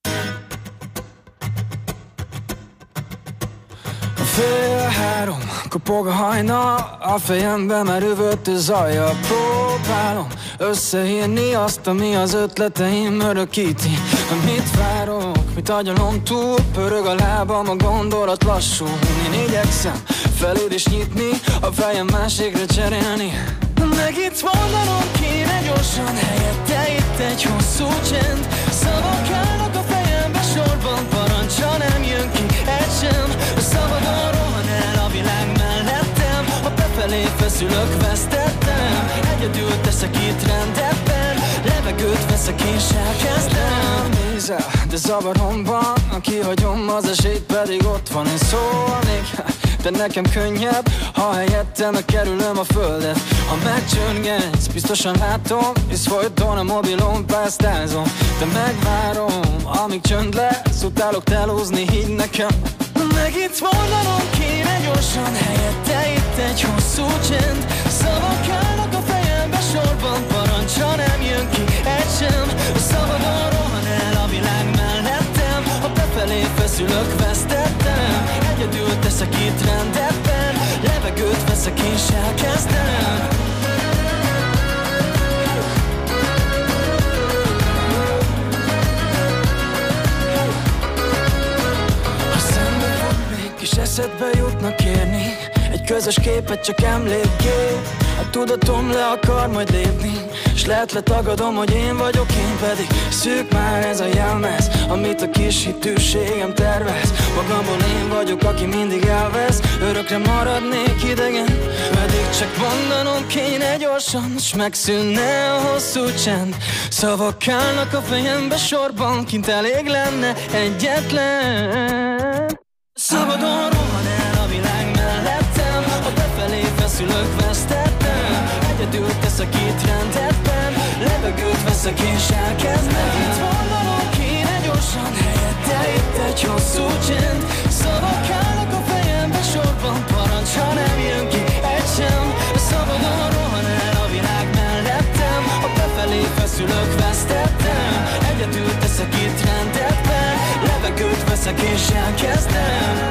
Fél három, kopog a hajna, a fejembe már üvölt a zaja. Próbálom összeírni azt, ami az ötleteim örökíti. Mit várok, mit agyalom túl, pörög a lábam, a gondolat lassul. Én igyekszem feléd is nyitni, a fejem másikra cserélni. Meg itt mondanom kéne gyorsan, helyette itt egy hosszú csend. Szavak állnak a fejembe sorban, parancsa nem jön ki egy sem. Szabadon rohan el a világ mellettem, ha befelé feszülök, vesztettem. Egyedül teszek itt rendebben, levegőt veszek és elkezdem. Nézel, de zavaromban, kihagyom az esélyt, pedig ott van, én szólnék. De nekem könnyebb, ha helyettem megkerülöm a földet. Ha megcsörgetsz, biztosan látom, hisz folyton a mobilon pásztázom. De megvárom, amíg csönd lesz, utálok telózni, higgy nekem. Meg itt mondanom kéne gyorsan, helyette itt egy hosszú csend. Szavak állnak a fejembe sorban, parancsa nem jön ki egy sem. Szabadon rohan el a világ mellettem, ha befelé feszülök, vesztettem. Egyedül teszek itt rendebben, levegőt veszek és elkezdem. Ha szembe fog még, és eszedbe jutnak kérni egy közös képet csak emlékgép. A tudatom le akar majd lépni, s lehet letagadom, hogy én vagyok, én pedig szűk már ez a jelmez, amit a kis hitűségem tervez. Magamban én vagyok, aki mindig elvesz, örökre maradnék idegen, pedig csak mondanom kéne gyorsan, s megszűnne a hosszú csend. Szavak állnak a fejembe sorban, kint elég lenne egyetlen. Szabadon rohan el a világ mellettem, ha befelé feszülök, vesztettem. Egyedül teszek itt rendetben, levegőt veszek és elkezdem. Itt mondanom kéne gyorsan, helyette itt egy hosszú csend. Szavak állnak a fejembe sorban, parancs, ha nem jön ki egy sem. Szabadon rohan el a világ mellettem, ha befelé feszülök, vesztettem. Egyedül teszek itt rendetben, levegőt veszek és elkezdem.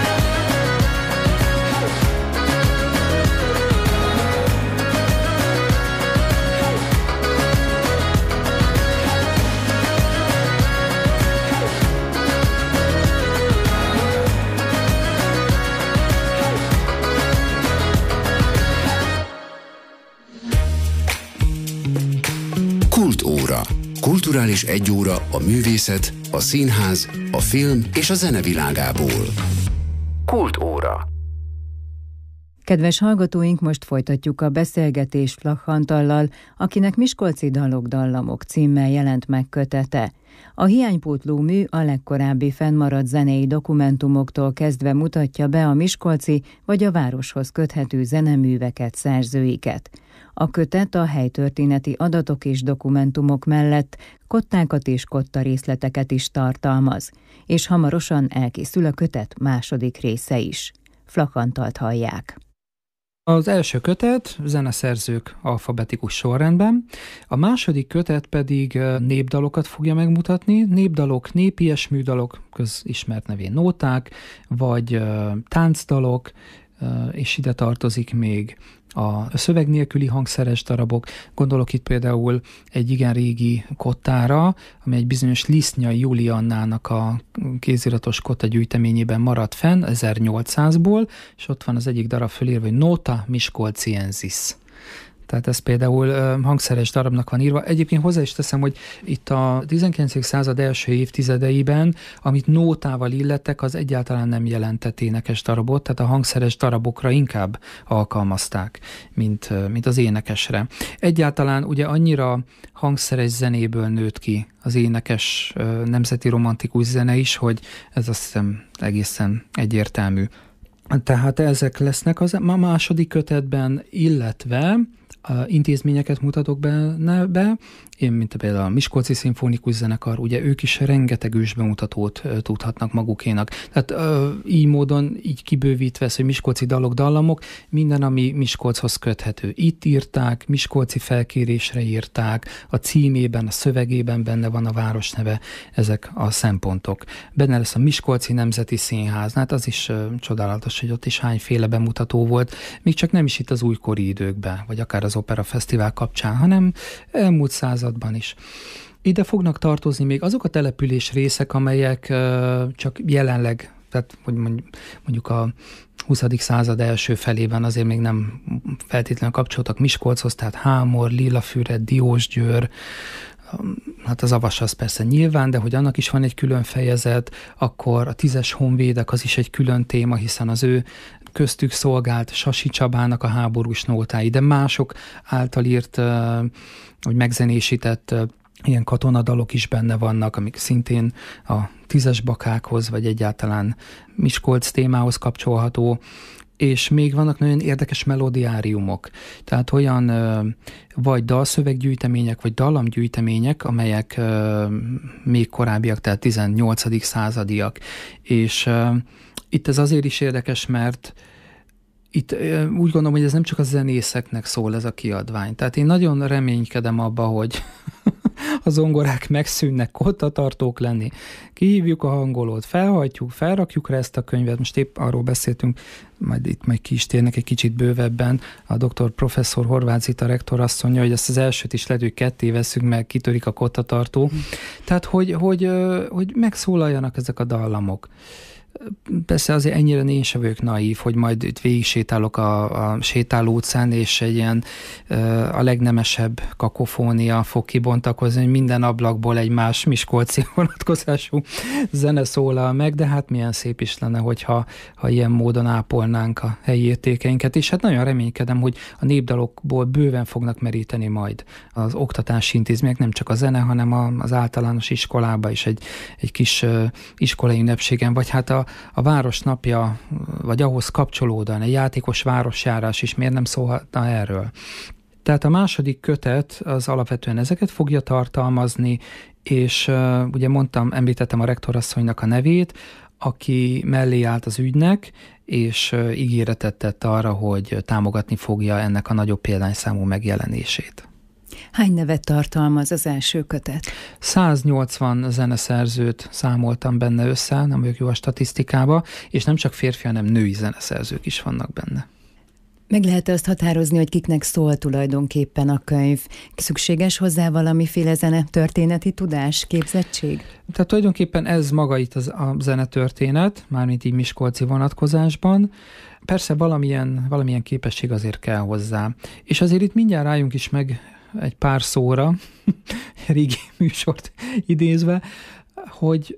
Kultóra. Kulturális egyóra a művészet, a színház, a film és a zene világából. Kultóra. Kedves hallgatóink, most folytatjuk a beszélgetést Flach Antallal, akinek Miskolci dalok dallamok címmel jelent meg kötete. A hiánypótló mű a legkorábbi fennmaradt zenei dokumentumoktól kezdve mutatja be a miskolci vagy a városhoz köthető zeneműveket, szerzőiket. A kötet a helytörténeti adatok és dokumentumok mellett kottákat és kotta részleteket is tartalmaz, és hamarosan elkészül a kötet második része is. Flach Antallt hallják. Az első kötet zeneszerzők alfabetikus sorrendben, a második kötet pedig népdalokat fogja megmutatni, népdalok, népies műdalok, közismert nevén nóták, vagy táncdalok, és ide tartozik még a szöveg nélküli hangszeres darabok. Gondolok itt például egy igen régi kottára, ami egy bizonyos Lisznyai Juliannának a kéziratos kotta gyűjteményében maradt fenn ezernyolcszázból, és ott van az egyik darab fölírva, hogy Nota Miskolciensis. Tehát ez például hangszeres darabnak van írva. Egyébként hozzá is teszem, hogy itt a tizenkilencedik század első évtizedeiben, amit nótával illettek, az egyáltalán nem jelentett énekes darabot, tehát a hangszeres darabokra inkább alkalmazták, mint, mint az énekesre. Egyáltalán ugye annyira hangszeres zenéből nőtt ki az énekes nemzeti romantikus zene is, hogy ez azt hiszem egészen egyértelmű. Tehát ezek lesznek az a második kötetben, illetve intézményeket mutatok benne be. Én, mint például a Miskolci Szimfonikus Zenekar, ugye ők is rengeteg ősbemutatót tudhatnak magukénak. Tehát így módon, így kibővítve, hogy miskolci dalok, dallamok, minden, ami Miskolchoz köthető. Itt írták, miskolci felkérésre írták, a címében, a szövegében benne van a városneve, ezek a szempontok. Benne lesz a Miskolci Nemzeti Színház, hát az is csodálatos, hogy ott is hányféle bemutató volt, még csak nem is itt az újkori időkben, vagy akár az Opera Fesztivál kapcsán, hanem elmúlt században is. Ide fognak tartozni még azok a település részek, amelyek uh, csak jelenleg, tehát hogy mondjuk a huszadik század első felében azért még nem feltétlenül kapcsoltak Miskolchoz, tehát Hámor, Lilafüred, Diósgyőr, hát az Avas az persze nyilván, de hogy annak is van egy külön fejezet, akkor a tízes honvédek az is egy külön téma, hiszen az ő köztük szolgált Sasi Csabának a háborús nótái, de mások által írt, vagy megzenésített ilyen katonadalok is benne vannak, amik szintén a tízes bakákhoz, vagy egyáltalán Miskolc témához kapcsolható, és még vannak nagyon érdekes melodiáriumok. Tehát olyan vagy dalszöveggyűjtemények, vagy dallamgyűjtemények, amelyek még korábbiak, tehát tizennyolcadik századiak. És itt ez azért is érdekes, mert itt úgy gondolom, hogy ez nem csak a zenészeknek szól ez a kiadvány. Tehát én nagyon reménykedem abba, hogy a zongorák megszűnnek kottatartók lenni. Kihívjuk a hangolót, felhajtjuk, felrakjuk rá ezt a könyvet. Most épp arról beszéltünk, majd itt majd ki is térnek egy kicsit bővebben. A doktor professzor Horváth Zita rektor azt mondja, hogy ezt az elsőt is lehet, hogy ketté veszünk, meg kitörik a kottatartó. Tehát, hogy, hogy, hogy megszólaljanak ezek a dallamok. Persze azért ennyire én sem vagyok naív, hogy majd itt végig sétálok a, a sétáló utcán, és egy ilyen a legnemesebb kakofónia fog kibontakozni, hogy minden ablakból egy más miskolci vonatkozású zene szólal meg, de hát milyen szép is lenne, hogyha ha ilyen módon ápolnánk a helyi értékeinket, és hát nagyon reménykedem, hogy a népdalokból bőven fognak meríteni majd az oktatási intézmények, nem csak a zene, hanem a, az általános iskolába is egy, egy kis iskolai ünnepségen, vagy hát a a város napja, vagy ahhoz kapcsolódóan egy játékos városjárás is miért nem szólhatna erről. Tehát a második kötet az alapvetően ezeket fogja tartalmazni, és uh, ugye mondtam, említettem a rektorasszonynak a nevét, aki mellé állt az ügynek, és uh, ígéretet tett arra, hogy támogatni fogja ennek a nagyobb példányszámú megjelenését. Hány nevet tartalmaz az első kötet? száznyolcvan zeneszerzőt számoltam benne össze, nem vagyok jó a statisztikába, és nem csak férfi, hanem női zeneszerzők is vannak benne. Meg lehet azt határozni, hogy kiknek szól tulajdonképpen a könyv? Szükséges hozzá valamiféle zenetörténeti tudás, képzettség? Tehát tulajdonképpen ez maga itt az, a zenetörténet, mármint így miskolci vonatkozásban. Persze valamilyen, valamilyen képesség azért kell hozzá. És azért itt mindjárt rájunk is meg egy pár szóra, régi műsort idézve, hogy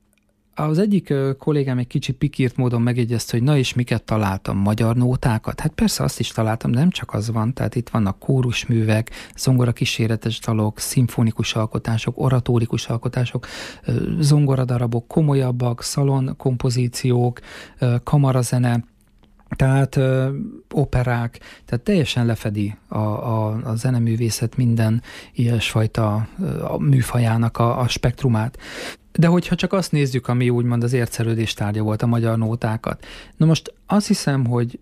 az egyik kollégám egy kicsi pikírt módon megjegyezte, hogy na és miket találtam, magyar nótákat? Hát persze azt is találtam, de nem csak az van, tehát itt vannak kórusművek, zongora kíséretes dalok, szimfonikus alkotások, oratórikus alkotások, zongoradarabok, komolyabbak, szalon kompozíciók, kamarazene, tehát ö, operák, tehát teljesen lefedi a, a, a zeneművészet minden ilyesfajta a műfajának a, a spektrumát. De hogyha csak azt nézzük, ami úgymond az ércelődés tárgya volt, a magyar nótákat. Na most azt hiszem, hogy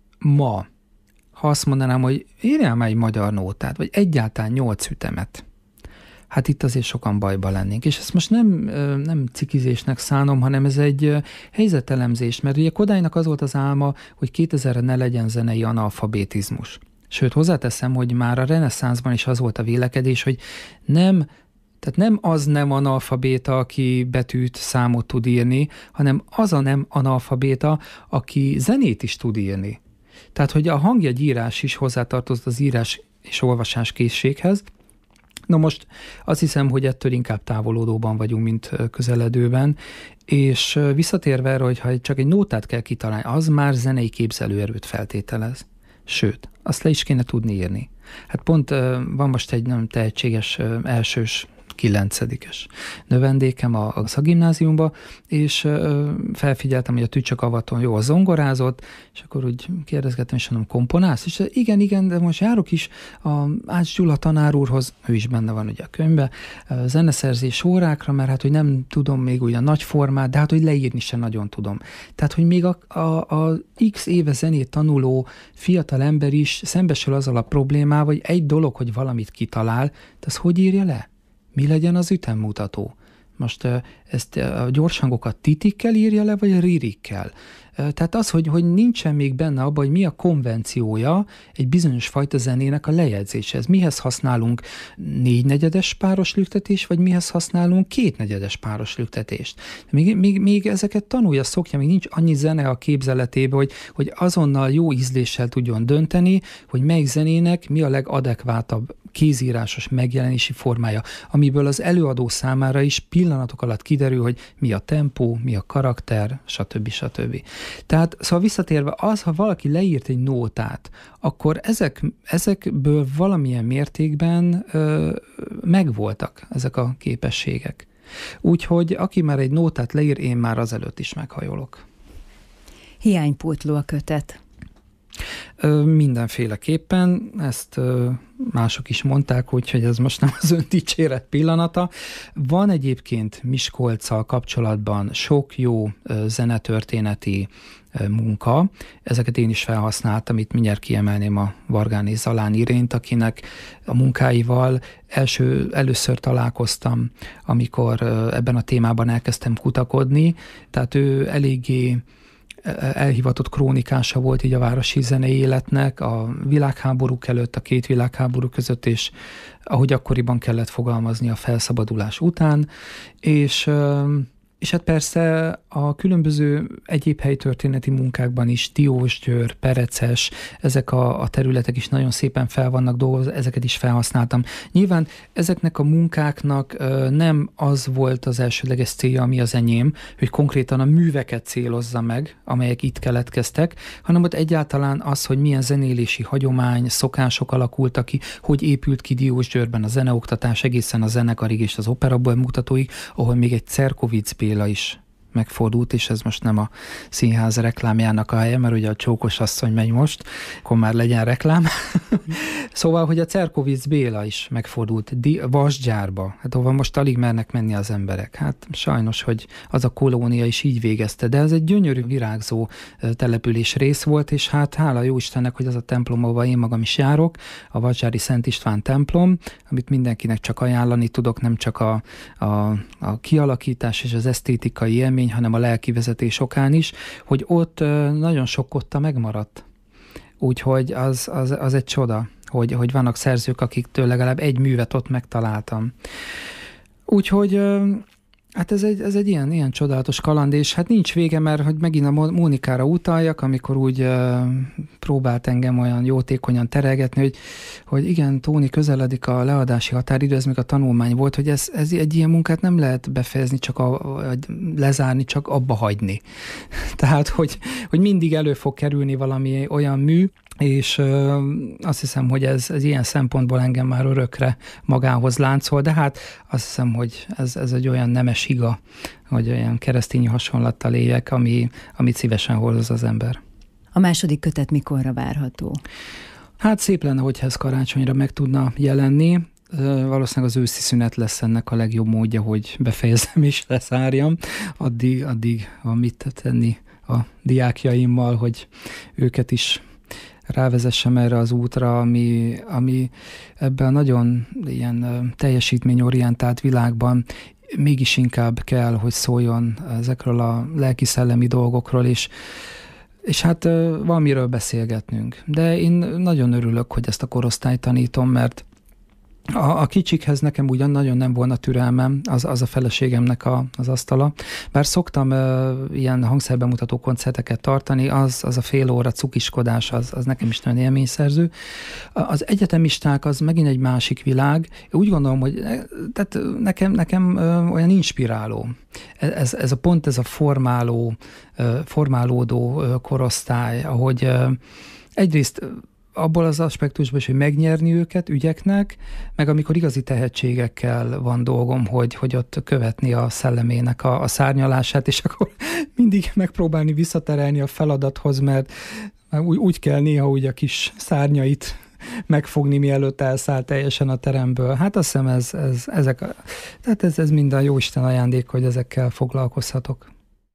ma, ha azt mondanám, hogy írjál már egy magyar nótát, vagy egyáltalán nyolc ütemet, hát itt azért sokan bajba lennénk. És ezt most nem, nem cikizésnek szánom, hanem ez egy helyzetelemzés, mert ugye Kodálynak az volt az álma, hogy kétezerre ne legyen zenei analfabetizmus. Sőt, hozzáteszem, hogy már a reneszánszban is az volt a vélekedés, hogy nem, tehát nem az nem analfabéta, aki betűt, számot tud írni, hanem az a nem analfabéta, aki zenét is tud írni. Tehát, hogy a hangjegyírás is hozzátartozott az írás és olvasás készséghez. Na most azt hiszem, hogy ettől inkább távolodóban vagyunk, mint közeledőben, és visszatérve erre, hogy ha csak egy nótát kell kitalálni, az már zenei képzelőerőt feltételez. Sőt, azt le is kéne tudni írni. Hát pont van most egy nem tehetséges elsős kilencedikes növendékem a, a szakgimnáziumba, és ö, felfigyeltem, hogy a Tücsök Avaton jól zongorázott, és akkor úgy kérdezgettem, és mondom, komponálsz? És igen, igen, de most járok is a Ács Gyula tanár úrhoz, ő is benne van ugye a könyvben, zeneszerzés órákra, mert hát, hogy nem tudom még úgy a nagy formát, de hát, hogy leírni sem nagyon tudom. Tehát, hogy még a, a, a x éve zenét tanuló fiatal ember is szembesül azzal a problémával, hogy egy dolog, hogy valamit kitalál, de az hogy írja le? Mi legyen az ütemmutató? Most ezt a gyorshangokat titikkel írja le, vagy ririkkel? Tehát az, hogy, hogy nincsen még benne abban, hogy mi a konvenciója egy bizonyos fajta zenének a lejegyzéshez. Mihez használunk négynegyedes páros lüktetést, vagy mihez használunk kétnegyedes páros lüktetést. Még, még, még ezeket tanulja, szokja, még nincs annyi zene a képzeletében, hogy, hogy azonnal jó ízléssel tudjon dönteni, hogy melyik zenének mi a legadekvátabb kézírásos megjelenési formája, amiből az előadó számára is pillanatok alatt kiderül, hogy mi a tempó, mi a karakter, stb. stb. Tehát szóval visszatérve az, ha valaki leírt egy nótát, akkor ezek, ezekből valamilyen mértékben ö, megvoltak ezek a képességek. Úgyhogy aki már egy nótát leír, én már azelőtt is meghajolok. Hiánypótló a kötet. Ö, mindenféleképpen, ezt ö, mások is mondták, úgyhogy ez most nem az öndicséret pillanata. Van egyébként Miskolccal kapcsolatban sok jó ö, zenetörténeti ö, munka. Ezeket én is felhasználtam, itt mindjárt kiemelném a Vargáné Zalán Irént, akinek a munkáival első, először találkoztam, amikor ö, ebben a témában elkezdtem kutakodni. Tehát ő eléggé elhivatott krónikása volt így a városi zenei életnek a világháborúk előtt, a két világháború között, és ahogy akkoriban kellett fogalmazni a felszabadulás után, és, És hát persze a különböző egyéb helytörténeti munkákban is, Diósgyőr, Pereces, ezek a, a területek is nagyon szépen fel vannak dolgozva, ezeket is felhasználtam. Nyilván ezeknek a munkáknak ö, nem az volt az elsődleges célja, ami az enyém, hogy konkrétan a műveket célozza meg, amelyek itt keletkeztek, hanem ott egyáltalán az, hogy milyen zenélési hagyomány, szokások alakultak ki, hogy épült ki Diósgyőrben a zeneoktatás egészen a zenekarig és az operaból mutatóig, ahol még egy Cerkovics Béla is megfordult, és ez most nem a színház reklámjának a helye, mert ugye a Csókos asszony megy most, akkor már legyen reklám. Szóval, hogy a Cerkovics Béla is megfordult Di- Vasgyárba, hát ahol most alig mernek menni az emberek. Hát sajnos, hogy az a kolónia is így végezte, de ez egy gyönyörű, virágzó település rész volt, és hát hála jó Istennek, hogy az a templom, ahol én magam is járok, a Vasgyári Szent István templom, amit mindenkinek csak ajánlani tudok, nem csak a, a, a kialakítás és az esztétikai élmény, hanem a lelki vezetés okán is, hogy ott nagyon sok kotta megmaradt. Úgyhogy az, az, az egy csoda, hogy, hogy vannak szerzők, akiktől legalább egy művet ott megtaláltam. Úgyhogy hát ez egy, ez egy ilyen, ilyen csodálatos kaland, és hát nincs vége, mert hogy megint a Mónikára utaljak, amikor úgy uh, próbált engem olyan jótékonyan terelgetni, hogy, hogy igen, Tóni, közeledik a leadási határidő, ez még a tanulmány volt, hogy ez, ez egy ilyen munkát nem lehet befejezni, csak a, a, lezárni, csak abba hagyni. Tehát, hogy, hogy mindig elő fog kerülni valami olyan mű, és ö, azt hiszem, hogy ez, ez ilyen szempontból engem már örökre magához láncol, de hát azt hiszem, hogy ez, ez egy olyan nemes higa, hogy olyan keresztény hasonlattal éljek, ami, amit szívesen hordoz az ember. A második kötet mikorra várható? Hát szép lenne, hogyha ez karácsonyra meg tudna jelenni. Valószínűleg az őszi szünet lesz ennek a legjobb módja, hogy befejezem és leszárjam. Addig, addig van mit tenni a diákjaimmal, hogy őket is rávezessem erre az útra, ami, ami ebben a nagyon ilyen teljesítményorientált világban mégis inkább kell, hogy szóljon ezekről a lelki-szellemi dolgokról, és, és hát valamiről beszélgetnünk. De én nagyon örülök, hogy ezt a korosztályt tanítom, mert A, a kicsikhez nekem ugyan nagyon nem volna türelmem, az, az a feleségemnek a, az asztala. Bár szoktam uh, ilyen hangszerbemutató koncerteket tartani, az, az a fél óra cukiskodás, az, az nekem is nagyon élményszerző. Az egyetemisták az megint egy másik világ. Úgy gondolom, hogy tehát nekem, nekem uh, olyan inspiráló. Ez, ez a pont, ez a formáló, uh, formálódó uh, korosztály, ahogy uh, egyrészt abból az aspektusban is, hogy megnyerni őket ügyeknek, meg amikor igazi tehetségekkel van dolgom, hogy, hogy ott követni a szellemének a, a szárnyalását, és akkor mindig megpróbálni visszaterelni a feladathoz, mert úgy, úgy kell néha úgy a kis szárnyait megfogni, mielőtt elszáll teljesen a teremből. Hát azt hiszem ez, ez, ezek a, tehát ez, ez mind a jóisten ajándék, hogy ezekkel foglalkozhatok.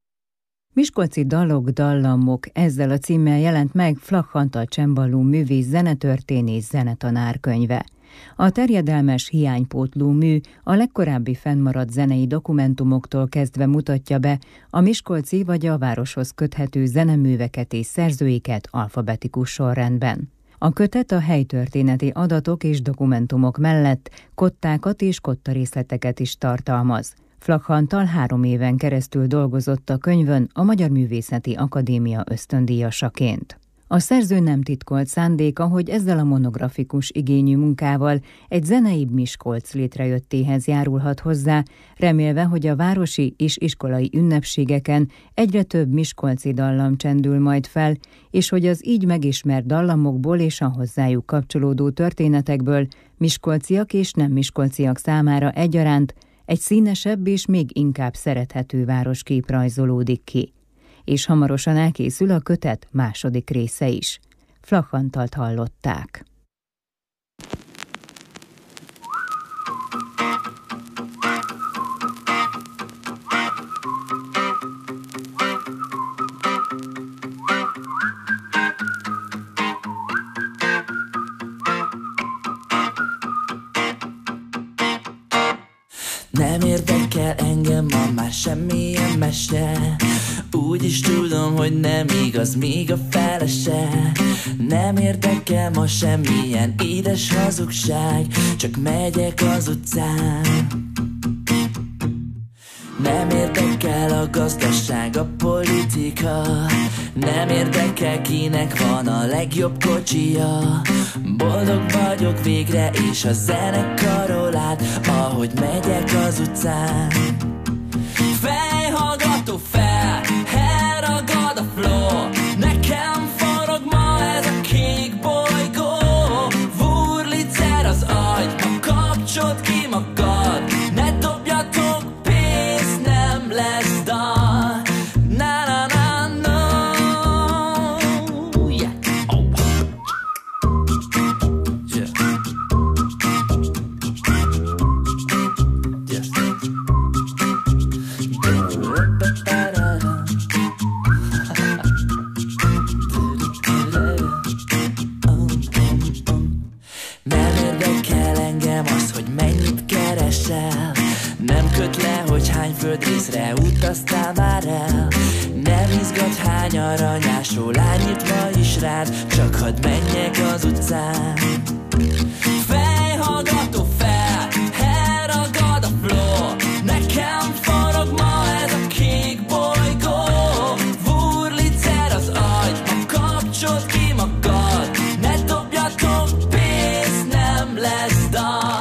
Miskolci dalok, dallamok, ezzel a címmel jelent meg Flach Antal cemballó művész zenetörténész zenetanár könyve. A terjedelmes hiánypótló mű a legkorábbi fennmaradt zenei dokumentumoktól kezdve mutatja be a miskolci vagy a városhoz köthető zeneműveket és szerzőiket alfabetikus sorrendben. A kötet a helytörténeti adatok és dokumentumok mellett kottákat és kottarészleteket is tartalmaz. Flach Antal három éven keresztül dolgozott a könyvön a Magyar Művészeti Akadémia ösztöndíjasaként. A szerző nem titkolt szándéka, hogy ezzel a monografikus igényű munkával egy zeneibb Miskolc létrejöttéhez járulhat hozzá, remélve, hogy a városi és iskolai ünnepségeken egyre több miskolci dallam csendül majd fel, és hogy az így megismert dallamokból és a hozzájuk kapcsolódó történetekből miskolciak és nem miskolciak számára egyaránt egy színesebb és még inkább szerethető városkép rajzolódik ki. És hamarosan elkészül a kötet második része is. Flach Antalt hallották. Nem érdekel engem ma már semmilyen mese, úgyis tudom, hogy nem igaz még a felese. Nem érdekel ma semmilyen édes hazugság, csak megyek az utcán. Nem érdekel a gazdaság, a politika, nem érdekel kinek van a legjobb kocsija. Boldog vagyok végre és a zenekarol át, ahogy megyek az utcán. Fejhallgató fel, elragad a flow, nekem forog ma ez a kék bolygó. Vurlicer az agy, ma kapcsold ki magad, ne dobjatok pénzt, nem lesz dal. Na na na no, yeah. Oh. Yeah. Yes. Nem érdekel engem az, hogy mennyit keresel, nem köt le, hogy hány földrészre utaztál már el. Nem izgat, hány aranyásról lányít ma is rád, csak hadd menjek az utcán. Fejhallgató fel, elragad a flow, nekem forog ma ez a kék bolygó. Vurlicer az agy, ma kapcsold ki magad, ne dobjatok pénzt, nem lesz dal.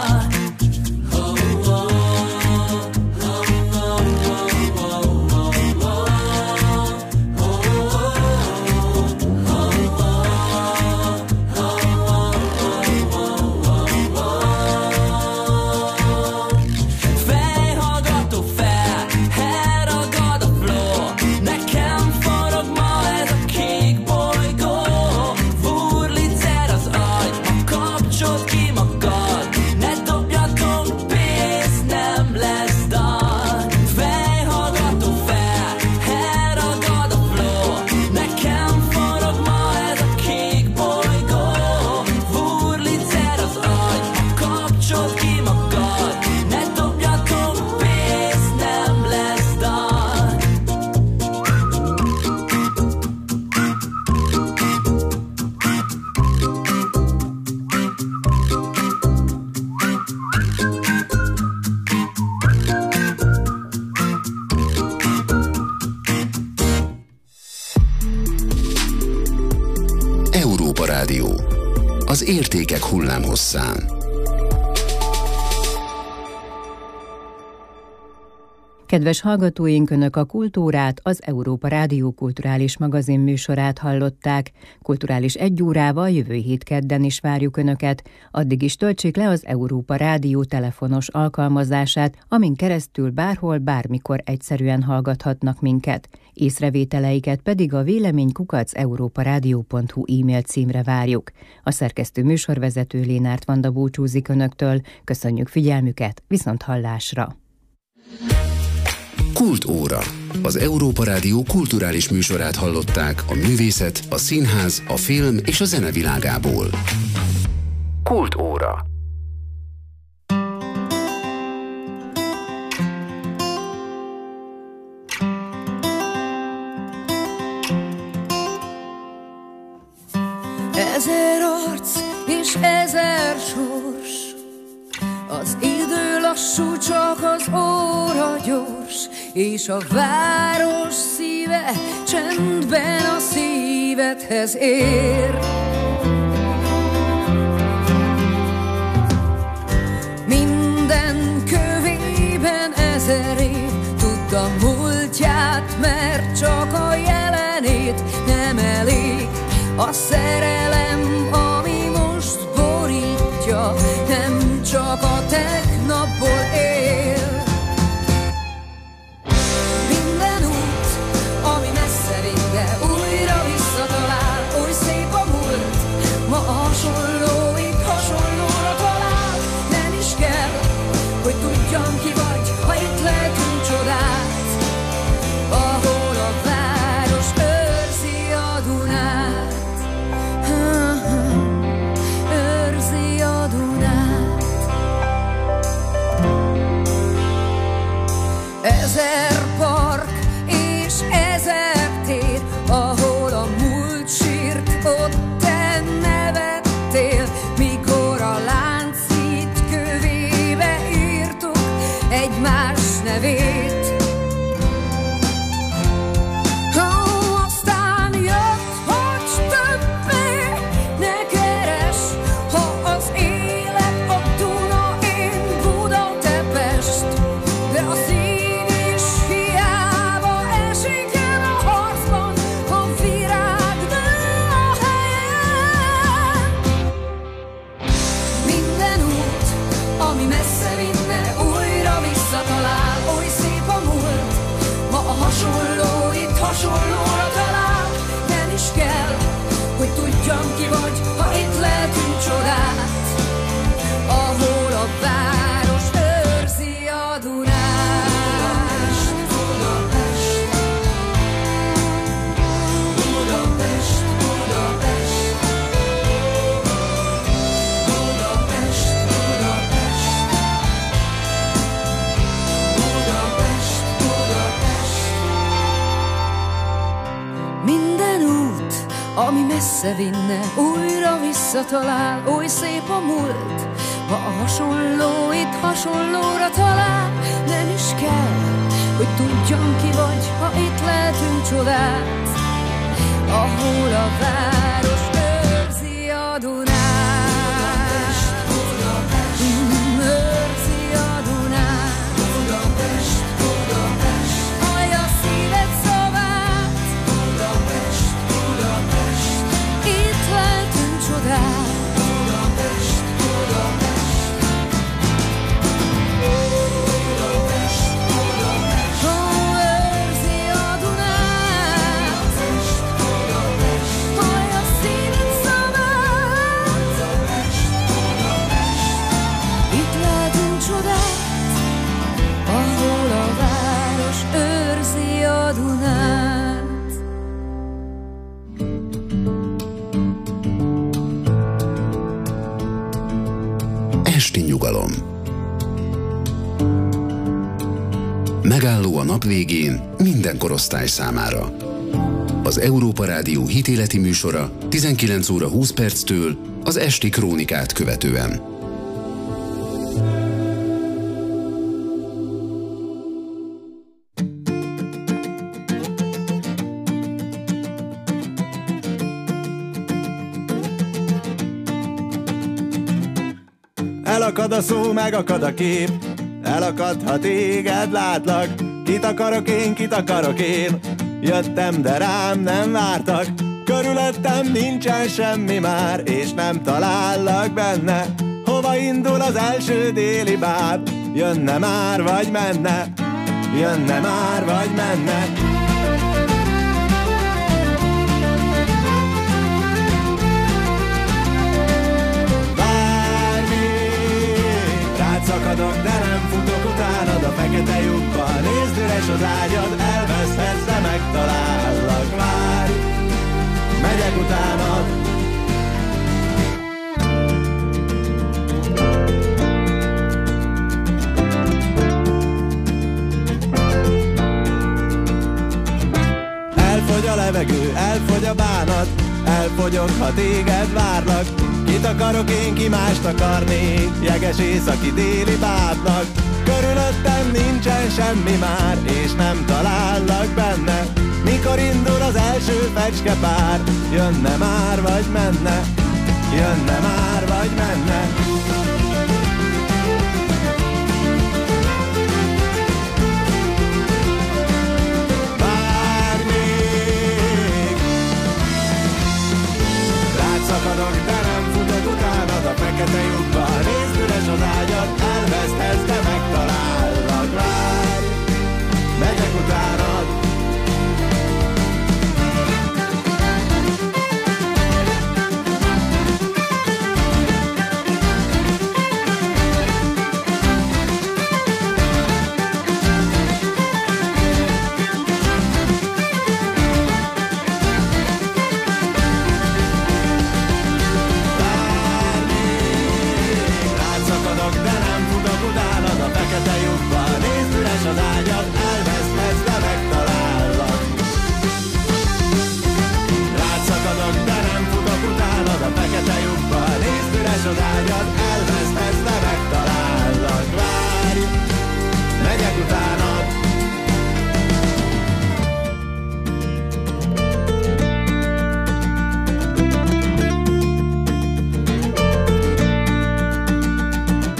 Fejhallgató fel, elragad a flow, nekem forog ma ez a kék bolygó. Vurlicer az agy, ma kapcsold ki magad, ne dobjatok pénzt, nem lesz dal. Fejhallgató fel, elragad a flow, nekem forog ma ez a kék bolygó. Vurlicer az agy, ma kapcsold ki magad, ne dobjatok pénzt, nem lesz dal. Európa Rádió. Az értékek hullámhosszán. Kedves hallgatóink, Önök a Kultúrát, az Európa Rádió kulturális magazin műsorát hallották. Kulturális egy órával jövő hét kedden is várjuk Önöket. Addig is töltsék le az Európa Rádió telefonos alkalmazását, amin keresztül bárhol, bármikor egyszerűen hallgathatnak minket. Észrevételeiket pedig a vélemény kukac európarádió pont hu e-mail címre várjuk. A szerkesztő műsorvezető Lénárt Vanda búcsúzik Önöktől. Köszönjük figyelmüket, viszont hallásra! Kultóra. Az Európa Rádió kulturális műsorát hallották a művészet, a színház, a film és a zene világából. Kultóra. Ezer arc és ezer sors, az idő lassú, csak az óra gyors, és a város szíve csendben a szívedhez ér. Minden kövében ezer év, tudd a múltját, mert csak a jelenét nem elég. A szerelem, ami most borítja, nem csak a tegnapból él. Minden út, ami messze rég, de újra visszatalál, oly szép a múlt, ma hasonló, itt hasonlóra talál. Nem is kell, hogy tudjam ki vagy, ha itt lehetünk csodát, ahol a város őrzi a Dunát. tudjam ki vagy, ha itt lehetünk csodát, ahol a város őrzi a Dunát. Budapest, Budapest, Budapest, Budapest, Budapest, Budapest, Budapest. Minden út, ami messze vinne, újra visszatalál, oly szép a múlt. Ha a hasonló itt hasonlóra talál, nem is kell, hogy tudjam ki vagy, ha itt lehetünk csodát, ahol a város őrzi a Dunát. Budapest, mm, őrzi a Dunát. Budapest, Budapest, hallja szíved szavát. Budapest, Budapest, itt lehetünk csodát. Budapest, Budapest. Esti nyugalom. Megálló a nap végén minden korosztály számára. Az Európa Rádió hitéleti műsora tizenkilenc óra húsz perctől az esti krónikát követően. Elakad a szó, megakad a kép, elakad, ha téged látlak. Kit akarok én, kit akarok én, jöttem, de rám nem vártak. Körülöttem nincsen semmi már, és nem talállak benne. Hova indul az első déli bár? Jönne már, vagy menne? Jönne már, vagy menne? Szakadok, de nem futok utánad a fekete lyukba. Nézd, üres az ágyad, elveszhetsz, de megtalállak. Várj, megyek utánad. Elfogy a levegő, elfogy a bánat, elfogyok, ha téged várlak. Kit akarok én, ki mást akarnék, jeges északi déli bádnak. Körülöttem nincsen semmi már, és nem talállak benne. Mikor indul az első fecskepár? Jönne már, vagy menne? Jönne már, vagy menne? Várj még! Rád szakadok, de nem futok utánad a fekete lyukba. Nézd, üres az ágyad, elveszthetsz, de megtalállak. Várj, megyek utánad. Az ágyad, elveszthetsz, de megtalállak. Rád szakadok, de nem futok utánad a fekete lyukba. Nézd, üres az ágyad,